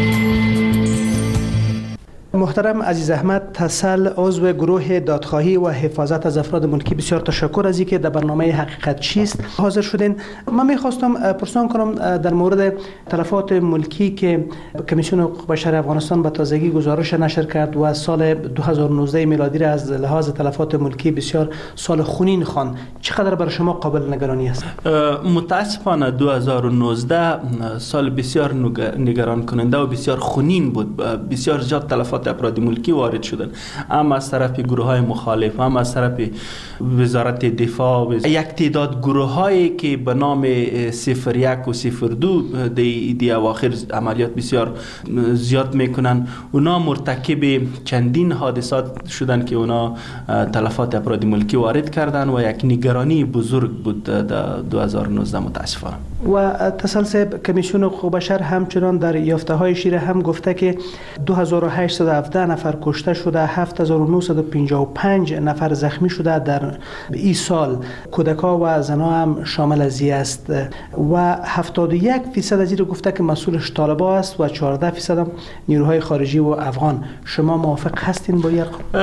محترم عزیز احمد تسل، عضو گروه دادخواهی و حفاظت از افراد ملکی، بسیار تشکر از اینکه در برنامه حقیقت چیست حاضر شدین. من میخواستم پرسان کنم در مورد تلفات ملکی که کمیسیون حقوق بشر افغانستان به تازگی گزارش نشر کرد و سال دو هزار و نوزده میلادی را از لحاظ تلفات ملکی بسیار سال خونین خواند. چقدر برای شما قابل نگرانی است؟ متاسفانه دو هزار و نوزده سال بسیار نگران کننده و بسیار خونین بود. بسیار زیاد تلفات افراد ملکی وارد شدن، هم از طرف گروه های مخالف، هم از طرف وزارت دفاع و یک تعداد گروه هایی که به نام صفر یک و صفر دو دی, دی اواخر عملیات بسیار زیاد میکنن. اونا مرتکب چندین حادثات شدن که اونا تلفات افراد ملکی وارد کردن و یک نگرانی بزرگ بود در دو هزار و نوزده متاسفانه. و تسلسل کمیسیون حقوق بشر همچنان در یافته های شیر هم گفته که دو هزار و هشتصد و هفده نفر کشته شده، هفت هزار و نهصد و پنجاه و پنج نفر زخمی شده در این سال. کودکا و زنها هم شامل از این است و هفتاد و یک فیصد از این رو گفته که مسئولش طالبا است و چهارده فیصد هم نیروهای خارجی و افغان. شما موافق هستین با این؟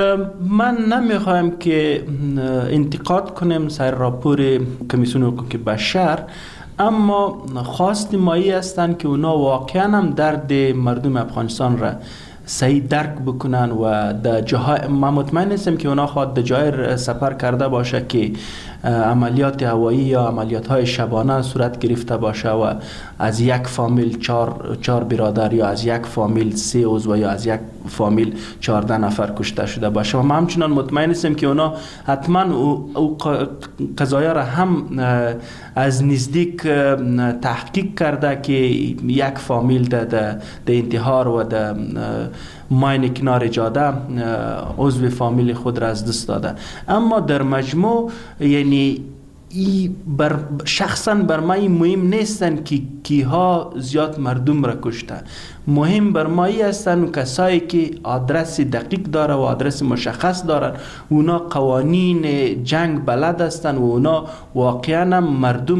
من نمیخوایم که انتقاد کنیم سر راپور کمیسیون حقوق بشر، اما خواست مایی هستند که اونا واقعا هم درد مردم افغانستان را صحیح درک بکنن و در جاهای، من مطمئن هستم که اونا خواهد در جای سفر کرده باشه که عملیات هوایی یا عملیات های شبانه صورت گرفته باشه و از یک فامیل چهار, چهار برادر یا از یک فامیل سه عضو یا از یک فامیل چهارده نفر کشته شده باشه. و من همچنان مطمئن هستم که اونا حتما او, او قضایا را هم از نزدیک تحقیق کرده که یک فامیل در ده ده انتحار و در ماین کنار جاده عضو فامیل خود را از دست داده. اما در مجموع یعنی ای بر شخصا بر ما مهم نیستن که کیها زیاد مردم را کشته. مهم بر ما ای هستن کسایی که آدرس دقیق داره و آدرس مشخص دارن. اونا قوانین جنگ بلد هستن و اونا واقعا مردم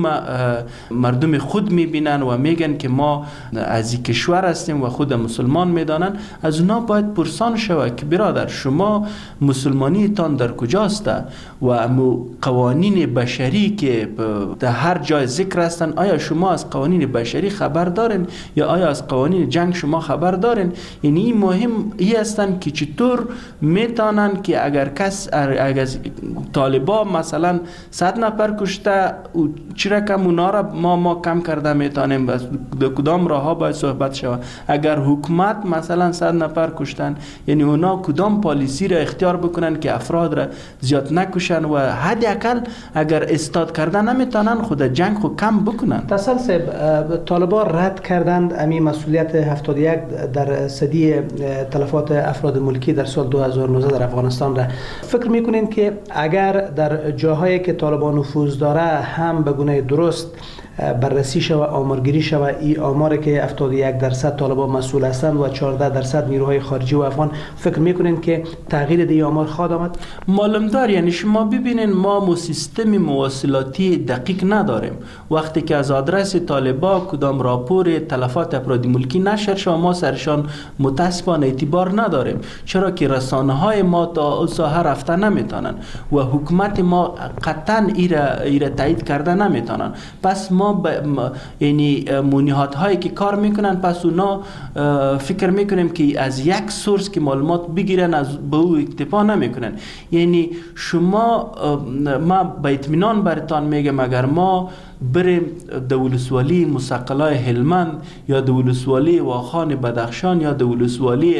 مردم خود میبینن و میگن که ما از این کشور هستیم و خود مسلمان میدانن. از اونا باید پرسان شود که برادر شما مسلمانی تان در کجاست و قوانین بشری که در هر جای ذکر هستن، آیا شما از قوانین بشری خبر دارین یا آیا از قوانین جنگ شما خبر دارین؟ یعنی این مهم ای هستن که چطور میتونن که اگر کس اگر طالبا مثلا صد نفر کشته چرا کم اونا را ما ما کم کرده میتونیم، در کدام راه ها باید صحبت شود. اگر حکومت مثلا صد نفر کشتن، یعنی اونا کدام پالیسی را اختیار بکنن که افراد را زیاد نکشن و حداقل اگر استاد کردن نمیتونن خود جنگ خود کم بکنن. تسلسل طالبا رد کردند امی مسئولیت هفتاد و یک در صدی تلفات افراد ملکی در سال دو هزار و نوزده در افغانستان را. فکر میکنین که اگر در جاهایی که طالبان نفوذ داره هم به گونه درست بررسی شود، آمارگیری شود، این آماری که هفتاد و یک درصد طالبان مسئول هستند و چهارده درصد نیروهای خارجی و افغان، فکر میکنین که تغییر دی آمار خواهد آمد؟ معلوم دار، یعنی شما ببینین ما مو سیستم مواصلاتی دقیق نداریم. وقتی که از آدرس طالبا کدام راپور تلفات افراد ملکی نشر شد ما سرشان متاسفانه اعتبار نداریم، چرا که رسانه های ما تا اوسا هر هفته نمیتونن و حکومت ما قطعا ایره ایره تایید کرده نمیتونن. پس ما ب... یعنی مونیحات هایی که کار میکنن پس اونا فکر میکنیم که از یک سورس که معلومات بگیرن از به او اکتفا نمیکنن. یعنی شما ما با اطمینان برتان میگم اگر ما بریم دولسوالی مسقلای هلمند یا دولسوالی واخان بدخشان یا دولسوالی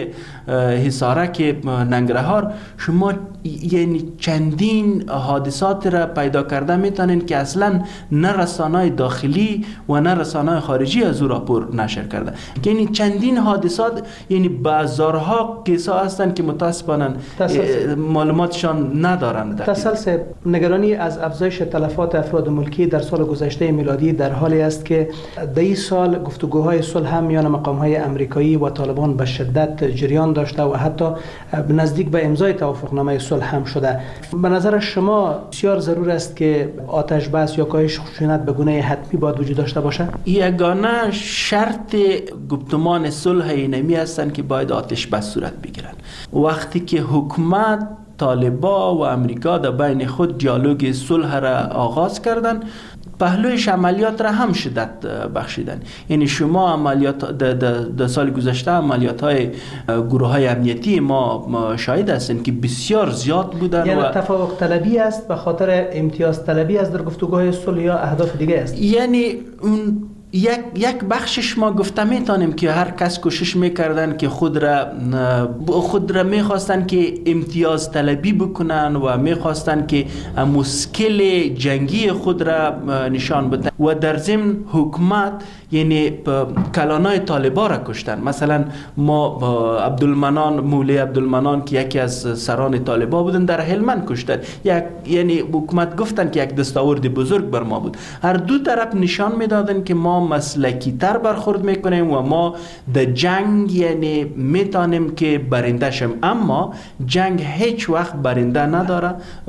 حصارک ننگرهار شما یعنی چندین حادثات را پیدا کرده میتونین که اصلا نه رسانه‌های داخلی داخلی و نه رسانه‌های خارجی از او راپور نشر کرده. یعنی چندین حادثات، یعنی بازارها کیسا هستند که متاسفانه معلوماتشان ندارند. تسلسل نگرانی از افزایش تلفات افراد ملکی در سال گذشته میلادی در حالی است که در این سال گفتگوهای صلح هم میان مقام‌های امریکایی و طالبان به شدت جریان داشته و حتی نزدیک به امضای توافقنامه صلح هم شده. به نظر شما بسیار ضرور است که آتش بس یا کاهش خشونت به گونه حتمی باید وجود داشته باشه؟ یگانه شرط گفتمان صلح اینمی هستند که باید آتش بس صورت بگیرند. وقتی که حکومت، طالبا و امریکا در بین خود دیالوگ صلح را آغاز کردند، پهلویش عملیات را هم شدت بخشیدن. یعنی شما عملیات در سال گذشته عملیات های گروه های امنیتی ما شاهد هستیم که بسیار زیاد بودن. یعنی و تفاوق طلبی است به خاطر امتیاز طلبی است در گفتگوهای صلح یا اهداف دیگه است؟ یعنی اون یک یک بخشش ما گفته میتونیم که هر کس کوشش میکردن که خود را خود را میخواستن که امتیاز طلبی بکنن و میخواستن که مشکل جنگی خود را نشان بدن و در ضمن حکومت یعنی کلانای طالبا را کشتن. مثلا ما عبدالمنان مولی عبدالمنان که یکی از سران طالبا بودن در هلمند کشتن. یک یعنی حکومت گفتن که یک دستاورد بزرگ بر ما بود. هر دو طرف نشان میدادن که ما مسلکی تر برخورد میکنیم و ما در جنگ یعنی میتونیم که برنده شیم، اما جنگ هیچ وقت برنده نداره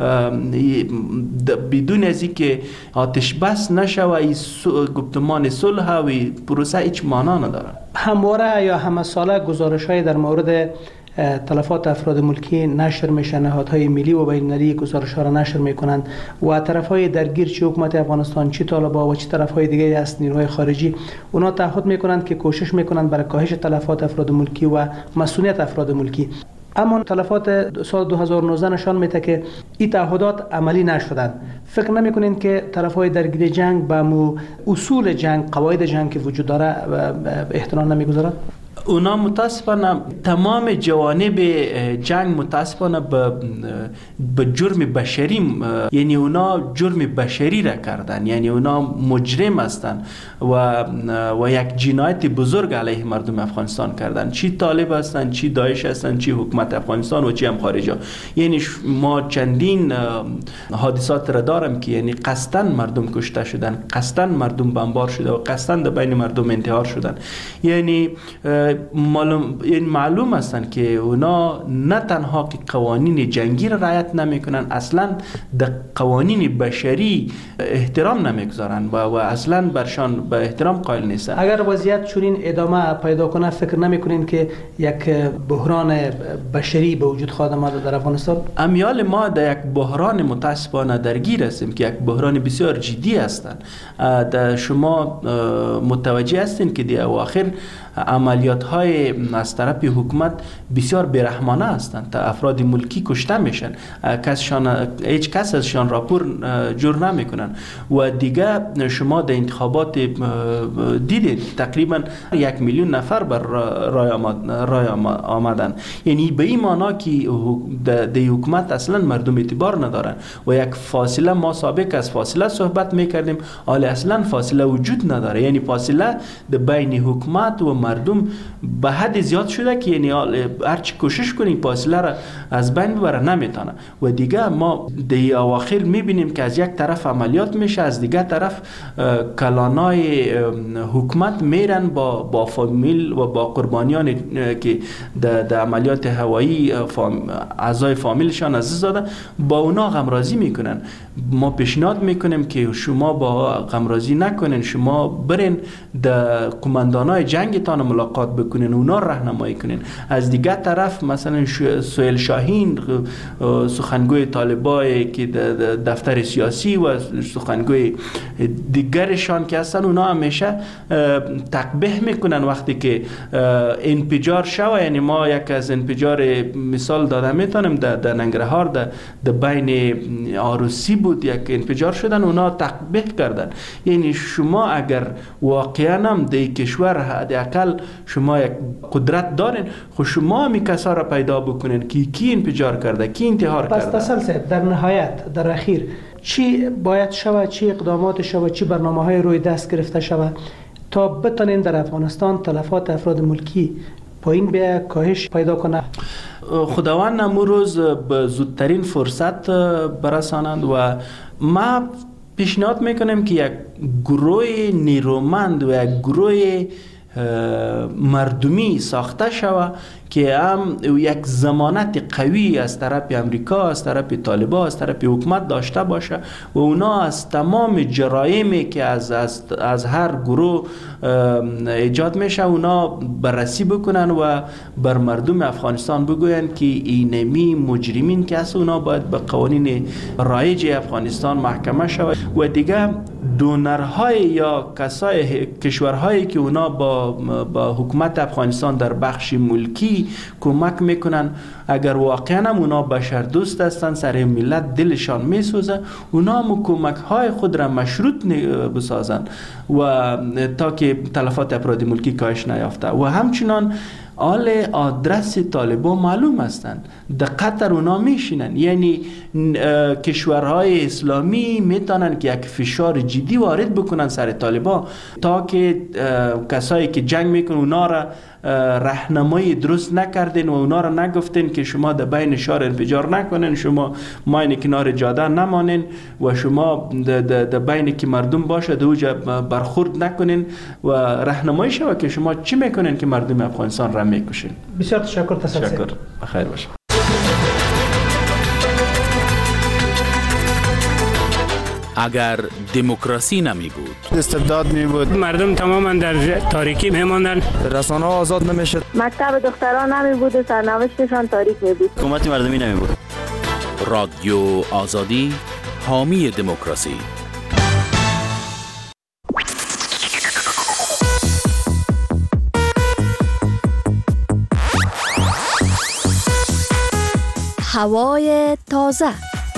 بدون از اینکه آتش بس نشه و گفتمان صلح و پروسه هیچ معنا نداره. همواره یا همه ساله گزارش‌های در مورد تلفات افراد ملکی نشر میشن، نهادهای ملی و بین‌المللی گزارش‌ها را نشر میکنند و طرفهای درگیر چه حکومت افغانستان، چه طالبا و چه طرفهای دیگه از نیروهای خارجی، اونا تعهد میکنند که کوشش میکنند برای کاهش تلفات افراد ملکی و مسئولیت افراد ملکی. اما تلفات سال دو هزار و نوزده نشان میده که این تعهدات عملی نشدند. فکر نمیکنین که طرفهای درگیر جنگ به مو اصول جنگ، قواعد جنگ که وجود داره احترام نمیگذارند؟ اونا متاسفانه تمام جوانب جنگ متاسفانه به به جرم بشری، یعنی اونا جرم بشری را کردن، یعنی اونا مجرم هستند و و یک جنایت بزرگ علیه مردم افغانستان کردن. چی طالب هستند، چی داعش هستند، چی حکومت افغانستان و چی هم خارجی. یعنی ما چندین حادثات را دارم که یعنی قصداً مردم کشته شدن، قصداً مردم بمبار شده و قصداً در بین مردم انتحار شدن. یعنی معلوم این معلوم هستند که اونا نه تنها که قوانین جنگی را رعایت نمیکنن، اصلا در قوانین بشری احترام نمیگذارن و, و اصلا برشان به احترام قائل نیستن. اگر وضعیت چنین ادامه پیدا کنه فکر نمیکنین که یک بحران بشری به وجود خواهد آمد در افغانستان؟ امیال ما در یک بحران متاسفانه درگیر هستیم که یک بحران بسیار جدی هستند. در شما متوجه هستین که در اواخر عملیات های از طرف حکومت بسیار بیرحمانه هستند. تا افراد ملکی کشته میشن، کسشان هیچ کس ازشان راپور جور نمیکنن و دیگه شما در انتخابات دیدید تقریبا یک میلیون نفر بر رای آمد رای آمدن. یعنی به این معنا که در حکومت اصلا مردم اعتبار ندارن و یک فاصله، ما سابق از فاصله صحبت میکردیم، حالا اصلا فاصله وجود نداره. یعنی فاصله در بین حکومت و مردم به حد زیاد شده که یعنی هرچی کوشش کنیم فاصله را از بین ببره نمیتونه و دیگه ما در اواخر میبینیم که از یک طرف عملیات میشه، از دیگه طرف کلانای حکومت میرن با با فامیل و با قربانیان که در عملیات هوایی اعضای فامیلشان عزیز دادن با اونا غمرازی میکنن. ما پیشنهاد میکنیم که شما با غمرازی نکنین، شما برین در قماندانای جنگتان ملاقات بکنین، اونا راهنمایی کنین. از دیگه طرف مثلا سهیل شاهین سخنگوی طالبای که دفتر سیاسی و سخنگوی دیگرشان که هستن، اونا همیشه تقبیح میکنن وقتی که انفجار شوه. یعنی ما یک از انفجار مثال داده میتونم در, در ننگرهار در, در بین عروسی بود یک انفجار شدن، اونا تقبیح کردن. یعنی شما اگر واقعا هم در کشور حداقل شما یک قدرت دارین، خب شما همی کسا را پیدا بکنین که کی انفجار کرده، کی انتحار کرده. پس تسلسل در نهایت در اخیر چی باید شود، چی اقدامات شود، چی برنامه های روی دست گرفته شود تا بتانیم در افغانستان تلفات افراد ملکی پایین به کاهش پیدا کنه؟ خداوند نمو روز به زودترین فرصت برسانند و ما پیشنهاد میکنیم که یک گروه نیرومند و یک گروه مردمی ساخته شود که هم یک ضمانت قوی از طرف امریکا، از طرف طالبان، از طرف حکومت داشته باشه و اونا از تمام جرایمی که از از از هر گروه ایجاد میشه اونا بررسی بکنن و بر مردم افغانستان بگوین که اینمی مجرمین که از اونا باید به قوانین رایج افغانستان محکمه شود و دیگه دونرهای یا کسای کشورهایی که اونا با با حکومت افغانستان در بخش ملکی کمک میکنن، اگر واقعا هم اونا بشر دوست هستن، سر ملت دلشان میسوزه، اونا هم کمک های خود را مشروط بسازن و تا که تلفات افراد ملکی کاهش نیافته و همچنان آل آدرس طالبان معلوم هستند، دقت در اونا میشینن، یعنی کشورهای اسلامی میتونن که یک فشار جدی وارد بکنن سر طالبان تا که کسایی که جنگ میکنن اونا را راهنمایی درست نکردین و اونا را نگفتین که شما در بین شهر انفجار نکنین، شما ماین کنار جاده نمانین و شما در بین که مردم باشه در اوجا برخورد نکنین و راهنمایی شوه که شما چی میکنین که مردم افغانستان را میکشین. بسیار تشکر. تشکر. بخیر باشه. اگر دموکراسی نمی بود، استبداد می بود، مردم تماما در تاریکی می ماندن، رسانه ها آزاد نمی شد، مکتب دختران نمی بود و سرنوشتشان تاریک می بود، حکومت مردمی نمی بود. رادیو آزادی، حامی دموکراسی. هوای تازه.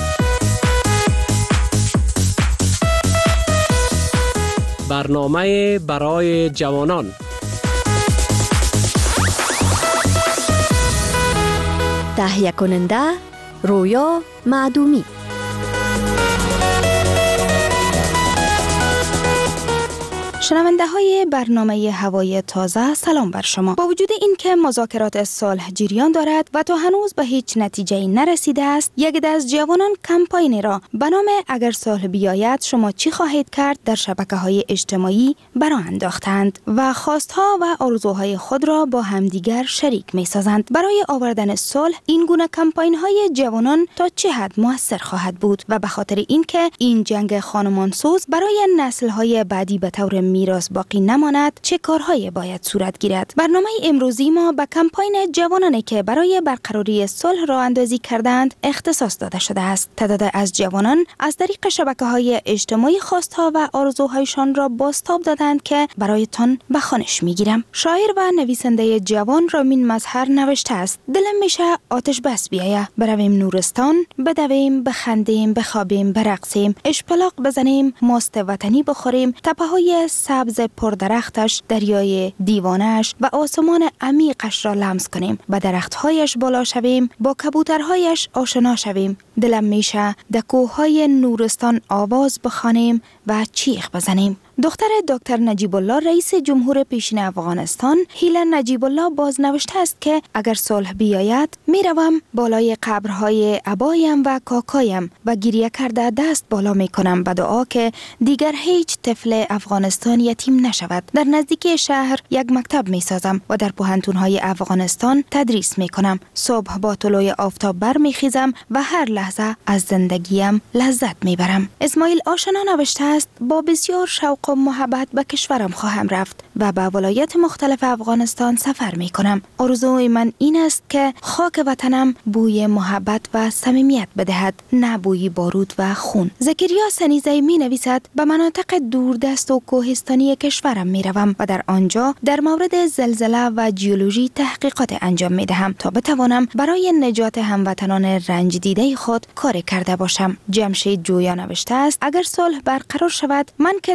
برنامه برای جوانان. تهیه کننده رویا معدومی. شنونده های برنامه هوای تازه، سلام بر شما. با وجود اینکه مذاکرات صلح جریان دارد و تا هنوز به هیچ نتیجه نرسیده است، یک از جوانان کمپاین را به نام اگر صلح بیاید شما چی خواهید کرد در شبکه‌های اجتماعی برآ انداختند و خواستها و آرزوهای خود را با همدیگر شریک می‌سازند. برای آوردن صلح این گونه کمپاین‌های جوانان تا چه حد مؤثر خواهد بود و به خاطر اینکه این جنگ خانمانسوز برای نسل‌های بعدی به طور میراث باقی نماند، چه کارهایی باید صورت گیرد؟ برنامه امروزی ما به کمپاین جوانانی که برای برقراری صلح راه اندازی کردند اختصاص داده شده است. تعداد از جوانان از طریق شبکه‌های اجتماعی خواستها و آرزوهایشان را بازتاب دادند که برایتان به خوانش میگیرم. شاعر و نویسنده جوان رامین مظهر نوشته است: دلم میشه آتش بس بیایه، برویم نورستان، بدویم، بخندیم، بخوابیم، برقصیم، اشپلاق بزنیم، ماست وطنی بخوریم، تپه‌های سبز پردرختش، دریای دیوانش و آسمان عمیقش را لمس کنیم، با درختهایش بالا شویم، با کبوترهایش آشنا شویم. دلم میشه در کوههای نورستان آواز بخوانیم و چیخ بزنیم. دختر دکتر نجیب الله رئیس جمهور پیشین افغانستان، هیلا نجیب الله، باز نوشته است که اگر صلح بیاید میروم بالای قبرهای ابایم و کاکایم و گریه کرده دست بالا میکنم به دعا که دیگر هیچ طفل افغانستان یتیم نشود. در نزدیکی شهر یک مکتب میسازم و در پوهنتون‌های افغانستان تدریس میکنم. صبح با طلوع آفتاب برمیخیزم و هر لحظه از زندگیم لذت میبرم. اسماعیل آشنا نوشته است: با بسیار شوق و محبت به کشورم خواهم رفت و به ولایت مختلف افغانستان سفر می کنم. آرزوی من این است که خاک وطنم بوی محبت و صمیمیت بدهد، نه بوی بارود و خون. زکریا سنیزی می نویسد: به مناطق دوردست و کوهستانی کشورم می روم و در آنجا در مورد زلزله و جیولوژی تحقیقات انجام می دهم تا بتوانم برای نجات هموطنان رنج دیده خود کار کرده باشم. جمشید جویا نوشته است: اگر صلح برقرار شود، من که در یکی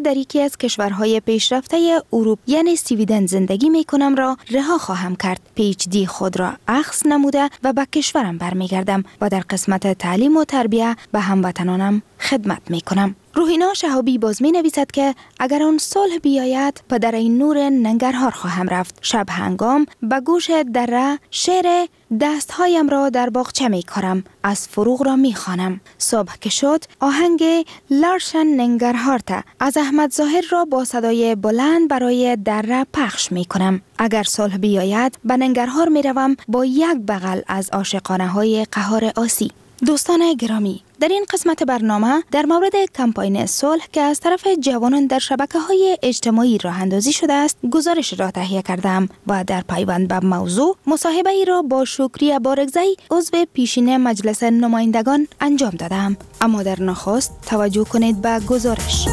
از کشورهای پیشرفته اروپا یعنی سویدن زندگی می کنم را رها خواهم کرد. پی اچ دی خود را اخذ نموده و به کشورم برمیگردم و در قسمت تعلیم و تربیه به هموطنانم خدمت می کنم. روحینا شهابی باز می نویسد که اگر آن صلح بیاید پدر این نور ننگرهار خواهم رفت. شب هنگام به گوش دره شعر دستهایم را در باغچه می کارم، از فروغ را می خوانم. صبح که شد آهنگ لارشن ننگرهارت از احمد ظاهر را با صدای بلند برای دره پخش می کنم. اگر صلح بیاید به ننگرهار می روم با یک بغل از عاشقانه های قهار آسی. دوستان گرامی، در این قسمت برنامه در مورد کمپاین صلح که از طرف جوانان در شبکه‌های اجتماعی راه اندازی شده است گزارش را تهیه کردم و در پیوند به موضوع مصاحبه ای را با شکری بارگزی عضو پیشین مجلس نمایندگان انجام دادم. اما در نخست توجه کنید به گزارش.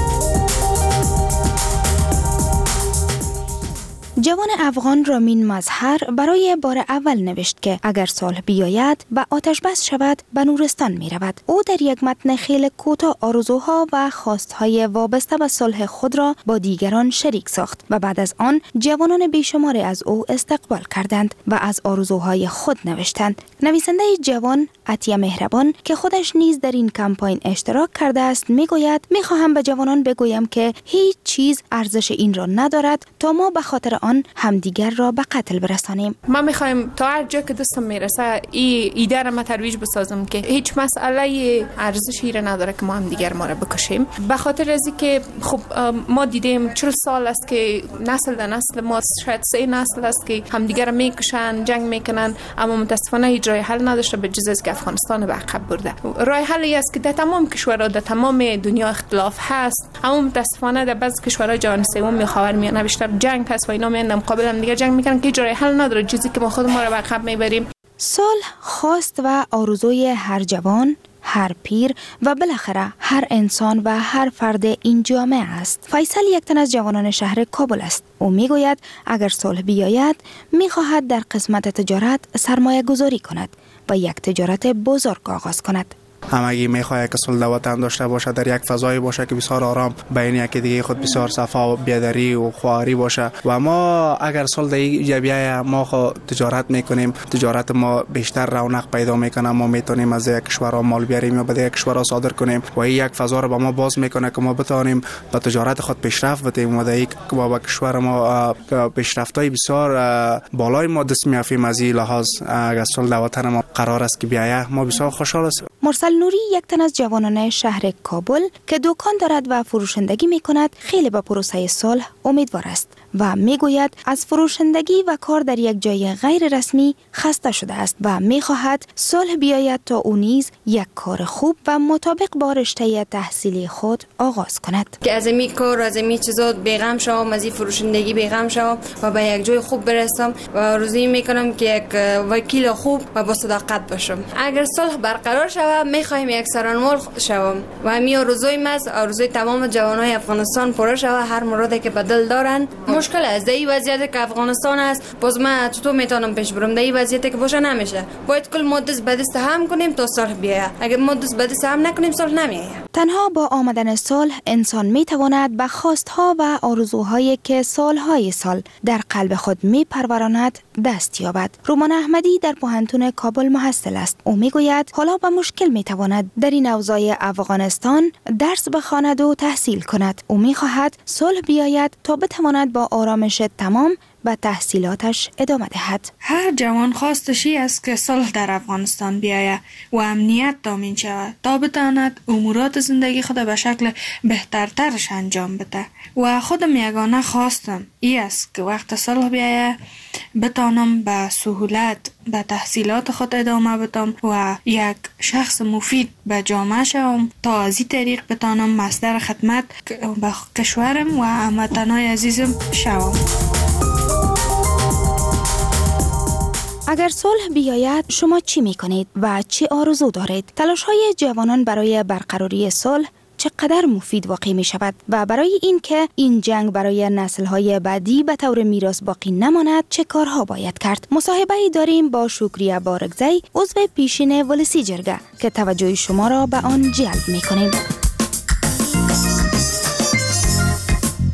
جوان افغان رامین مظهر برای بار اول نوشت که اگر صلح بیاید و آتش بس شود به نورستان می رود. او در یک متن خیلی کوتاه آرزوها و خواستهای وابسته به صلح خود را با دیگران شریک ساخت و بعد از آن جوانان بیشماری از او استقبال کردند و از آرزوهای خود نوشتند. نویسنده جوان عطیه مهربان که خودش نیز در این کمپاین اشتراک کرده است می گوید می خواهم به جوانان بگویم که هیچ چیز ارزش این را ندارد تا ما به خاطر آن همدیگر را به قتل برسانیم. ما میخوایم تا هر جا که دستم میرسه این ایده را ما ترویج بسازم که هیچ مسئله ارزشی را نداره که ما همدیگر ما را بکشیم. به خاطر از اینکه خب ما دیدیم چهل سال است که نسل در نسل ما شاید سه نسل است که همدیگر را میکشن، جنگ میکنن، اما متاسفانه هیچ راه حل نداشته به جز از که افغانستان به عقب برده. راه حلی است که در تمام کشورها در تمام دنیا اختلاف هست، اما متاسفانه در بعضی کشورهای جهان سوم خاورمیانه بیشتر جنگ هست و اینا میان مقابل هم دیگه جنگ میکنن که جای حل نداره، چیزی که ما خود ما رو به عقب میبریم. صلح خواست و آرزوی هر جوان، هر پیر و بالاخره هر انسان و هر فرد این جامعه است. فیصل یک تن از جوانان شهر کابل است. او میگوید اگر صلح بیاید میخواهد در قسمت تجارت سرمایه گذاری کند و یک تجارت بزرگ آغاز کند. همگی میخواهد که صلح در وطن داشته باشه، در یک فضایی باشه که بسیار آرام، بین یکی دیگه خود بسیار صفا و بیادری و خواهری باشه. و ما اگر صلح در اینجا بیاید ما خود تجارت میکنیم، تجارت ما بیشتر رونق پیدا میکنه، ما میتونیم از یک کشورها مال بیاریم یا به دیگر کشورها صادر کنیم و این یک فضا رو به ما باز میکنه که ما بتونیم به تجارت خود پیشرفت بدیم و در یک با کشور ما پیشرفتای بسیار بالای ما دست میافیم. از این لحاظ اگر صلح در وطن ما قرار است که بیاید ما بسیار خوشحال هستیم. مرسل نوری یک تن از جوانان شهر کابل که دکان دارد و فروشندگی می کند خیلی به پروسه صلح امیدوار است و می گوید از فروشندگی و کار در یک جای غیر رسمی خسته شده است و می خواهد صلح بیاید تا او نیز یک کار خوب و مطابق با رشته تحصیلی خود آغاز کند. که از این کار از این چیزا بیغم شوم، از این فروشندگی بیغم شوم و به یک جای خوب برسم و آرزویی می کنم که یک وکیل خوب و با صداقت باشم. اگر صلح برقرار شود می خواهیم یک سرانمال شوم و همین آرزوی ماست، آرزوی تمام جوانای افغانستان پوره شود. هر مرادی که به دل دارن مشکل است. در این وضعیت که افغانستان است باز من چطور میتونم پیش برم؟ در این وضعیت که باشه نمیشه. باید کل ما دست به دست هم کنیم تا صلح بیاید. اگر ما دست به دست هم نکنیم صلح نمیاید. تنها با آمدن صلح انسان میتواند به خواستها و آرزوهایی که سالهای سال در قلب خود میپروراند دست یابد. رومان احمدی در پوهنتون کابل محصل است. او میگوید حالا به مشکل میتواند در این اوضاع افغانستان درس بخواند و تحصیل کند. او میخواهد صلح بیاید تا بتواند با آرامش تمام به تحصیلاتش ادامه دهد. هر جوان خواستشی است که صلح در افغانستان بیاید و امنیت تامین شود تا بتواند امورات زندگی خود به شکل بهترترش انجام بده. و خودم یگانه خواستم ای است که وقت صلح بیاید بتانم به سهولت به تحصیلات خود ادامه بدم و یک شخص مفید به جامعه شوم تا از این طریق بتانم مصدر خدمت به کشورم و هموطنان عزیزم شوم. اگر صلح بیاید شما چی می کنید و چی آرزو دارید؟ تلاش های جوانان برای برقراری صلح چقدر مفید واقع می شود و برای این که این جنگ برای نسل های بعدی به طور میراث باقی نماند چه کارها باید کرد؟ مصاحبه ای داریم با شکری بارگزی عضو پیشین ولسی جرگه که توجه شما را به آن جلب می کنیم.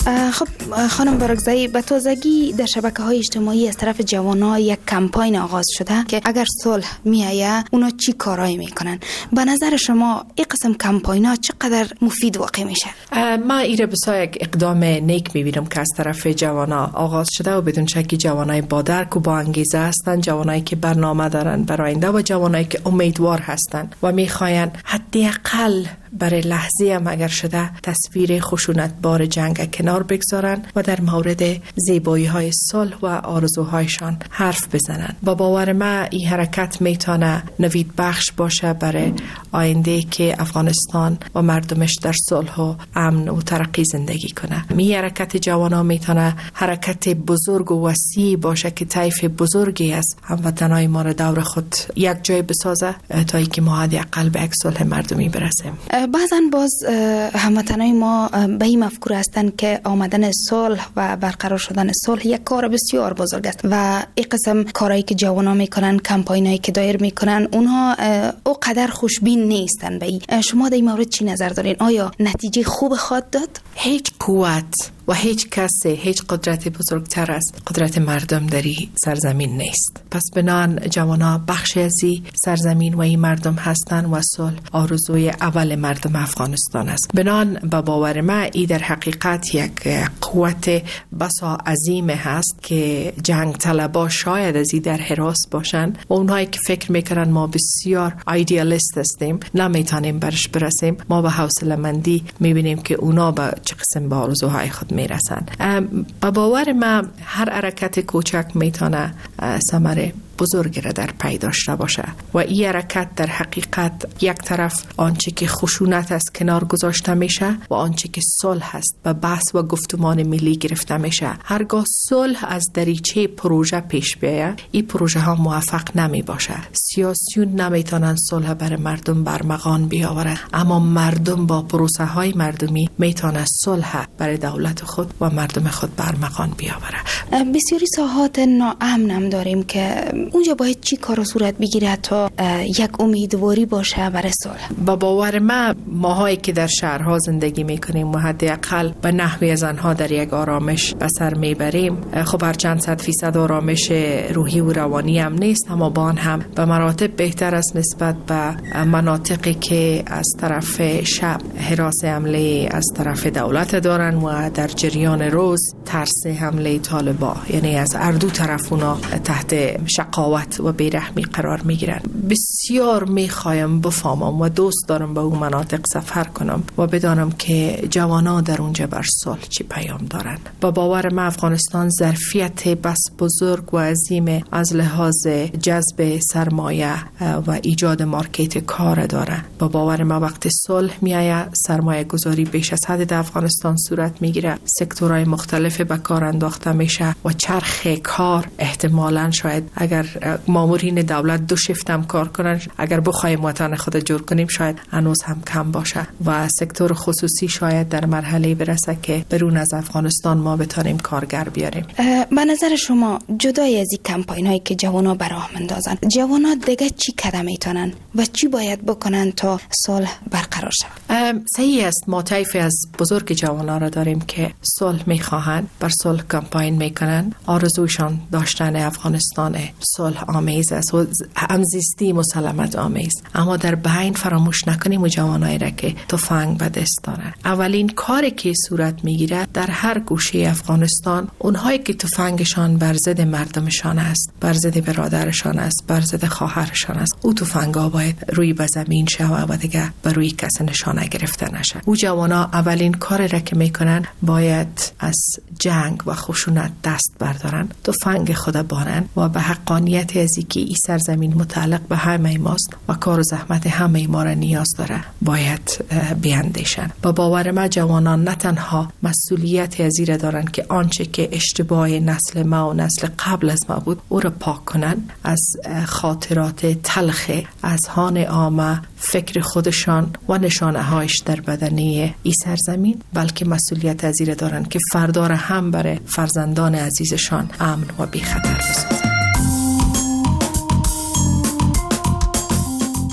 خب خانم بارگزایی، به تازگی در شبکه‌های اجتماعی از طرف جوانان یک کمپاین آغاز شده که اگر صلح میایه اونا چی کارایی میکنن. به نظر شما این قسم کمپاین‌ها چقدر مفید واقع میشه؟ ما ایره بسیار یک اقدام نیک میبینم که از طرف جوانان آغاز شده و بدون شکی جوانای با درک و با انگیزه هستند، جوانایی که برنامه دارن برای آینده و جوانایی که امیدوار هستند و میخواین حداقل برای لحظه هم اگر شده تصویر خشونت بار جنگ کنار بگذارن و در مورد زیبایی های صلح و آرزوهایشان حرف بزنن. با باور ما این حرکت میتونه نوید بخش باشه برای آینده که افغانستان و مردمش در صلح و امن و ترقی زندگی کنه. می حرکت جوانا میتونه حرکت بزرگ و وسیع باشه که طیف بزرگی از هموطنای ما را دور خود یک جای بسازه تا اینکه ما حداقل به یک صلح مردمی برسیم. بعضا باز هموطنای ما به این مفکور هستند که آمدن صلح و برقرار شدن صلح یک کار بسیار بزرگ است و این قسم کارهایی که جوانا میکنن، کمپاینایی که دایر میکنن، اونها او قدر خوشبین نیستن. به این شما در این مورد چی نظر دارین؟ آیا نتیجه خوب خواهد داد؟ هیچ قوت و هیچ کسی، هیچ قدرت بزرگتر از قدرت مردم در این سرزمین نیست. پس بنان جوانا بخشی از این سرزمین و این مردم هستند و صلح آرزوی اول مردم افغانستان است. بنان با باور ما ای در حقیقت یک قوت بسا عظیم هست که جنگ طلبا شاید از این در حراس باشن و اونهایی که فکر میکنن ما بسیار ایدئالیست هستیم نمیتونیم برش برسیم، ما به حوصله مندی میبینیم که اونا به چه قسم به آرزوهای خود میرسن. با باور ما هر حرکت کوچک میتونه ثمره بزرگی را در پی داشته باشه و این حرکت در حقیقت یک طرف آنچه که خشونت است کنار گذاشته میشه و آنچه که صلح است و بحث و گفتمان ملی گرفته میشه. هرگاه صلح از دریچه پروژه پیش بیاید این پروژه ها موفق نمی باشه. سیاسیون نمیتونن صلح برای مردم برمغان بیاورن، اما مردم با پروسه های مردمی میتونه صلح برای دولت خود و مردم خود برمغان بیاوره. بسیاری ساحات ناامن هم داریم که اونجا باید چی کار صورت بگیره تا یک امیدواری باشه برای صلح؟ با باور ما ماهایی که در شهرها زندگی میکنیم و حداقل به نحوی از آنها در یک آرامش به سر میبریم، خب هر چند صد فیصد آرامش روحی و روانی هم نیست، اما با آن هم به مراتب بهتر است نسبت به مناطقی که از طرف شب حراس حمله از طرف دولت دارن و در جریان روز ترس حمله طالبا، یعنی از هر دو طرف اونا تحت شقاوت و بیرحمی قرار میگیرن. بسیار میخوایم بفهمم و دوست دارم به اون مناطق سفر کنم و بدانم که جوانان در اونجا بر صلح چی پیام دارن. با باور ما افغانستان ظرفیت بس بزرگ و عظیم از لحاظ جذب سرمایه و ایجاد مارکت کار داره. با باور ما وقت صلح میآید سرمایه گذاری بیش از حد در افغانستان صورت میگیره، سکتورهای مختلف به کار انداخته میشه و چرخ کار احتمالاً شاید اگر مامورین دولت دو شیفت هم کار کنن، اگر بخوایم وطن خود جور کنیم شاید هنوز هم کم باشه و سکتور خصوصی شاید در مرحله برسه که برون از افغانستان ما بتونیم کارگر بیاریم. به نظر شما جدای از این کمپاین هایی که جوانا براه مندازن، جوانا دیگه چی قدم میتونن و چی باید بکنن تا صلح برقرار شود؟ صحیح است، ما طیف از بزرگ جوانا را داریم که صلح میخواهند، بر صلح کمپاین میکنن، آرزوشان داشتن افغانستان صلح آمیز است و همزیستی مسالمت آمیز، اما در بین فراموش نکنیم و جوانایی را که تفنگ به دست دارن. اولین کاری که صورت میگیره در هر گوشه افغانستان، اونهایی که تفنگشان بر ضد مردمشان است، بر ضد برادرشان است، بر ضد خواهرشان است، او تفنگا باید روی به زمین شوه و دیگه بر روی کس نشانه گرفته نشه. او جوانا اولین کاری را که میکنن باید از جنگ و خشونت دست بردارن، تفنگ خود بارن و به حقانیت از اینکه این سرزمین متعلق به همه ماست و کار و زحمت همه ما را نیاز داره باید بیاندیشن. با باور ما جوانان نه تنها مسئولیت از این دارن که آنچه که اشتباه نسل ما و نسل قبل از ما بود او را پاک کنن از خاطرات تلخ اذهان عامه، فکر خودشان و نشانه هایش در بدنه این سرزمین، بلکه مسئولیت از این دارن که فردا را هم برای فرزندان عزیزشان امن و بی خطر بسازن.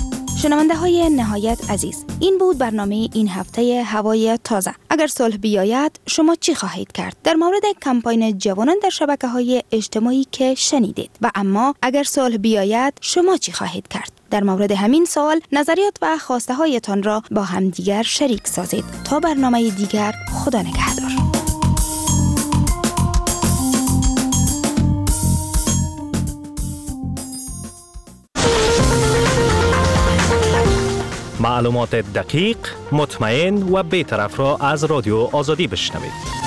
شنونده های نهایت عزیز، این بود برنامه این هفته هوای تازه. اگر صلح بیاید شما چی خواهید کرد؟ در مورد کمپاین جوانان در شبکه‌های اجتماعی که شنیدید. و اما اگر صلح بیاید شما چی خواهید کرد؟ در مورد همین سوال نظریات و خواسته هایتان را با همدیگر شریک سازید. تا برنامه دیگر، خدا نگهدار. معلومات دقیق، مطمئن و بی‌طرف را از رادیو آزادی بشنوید.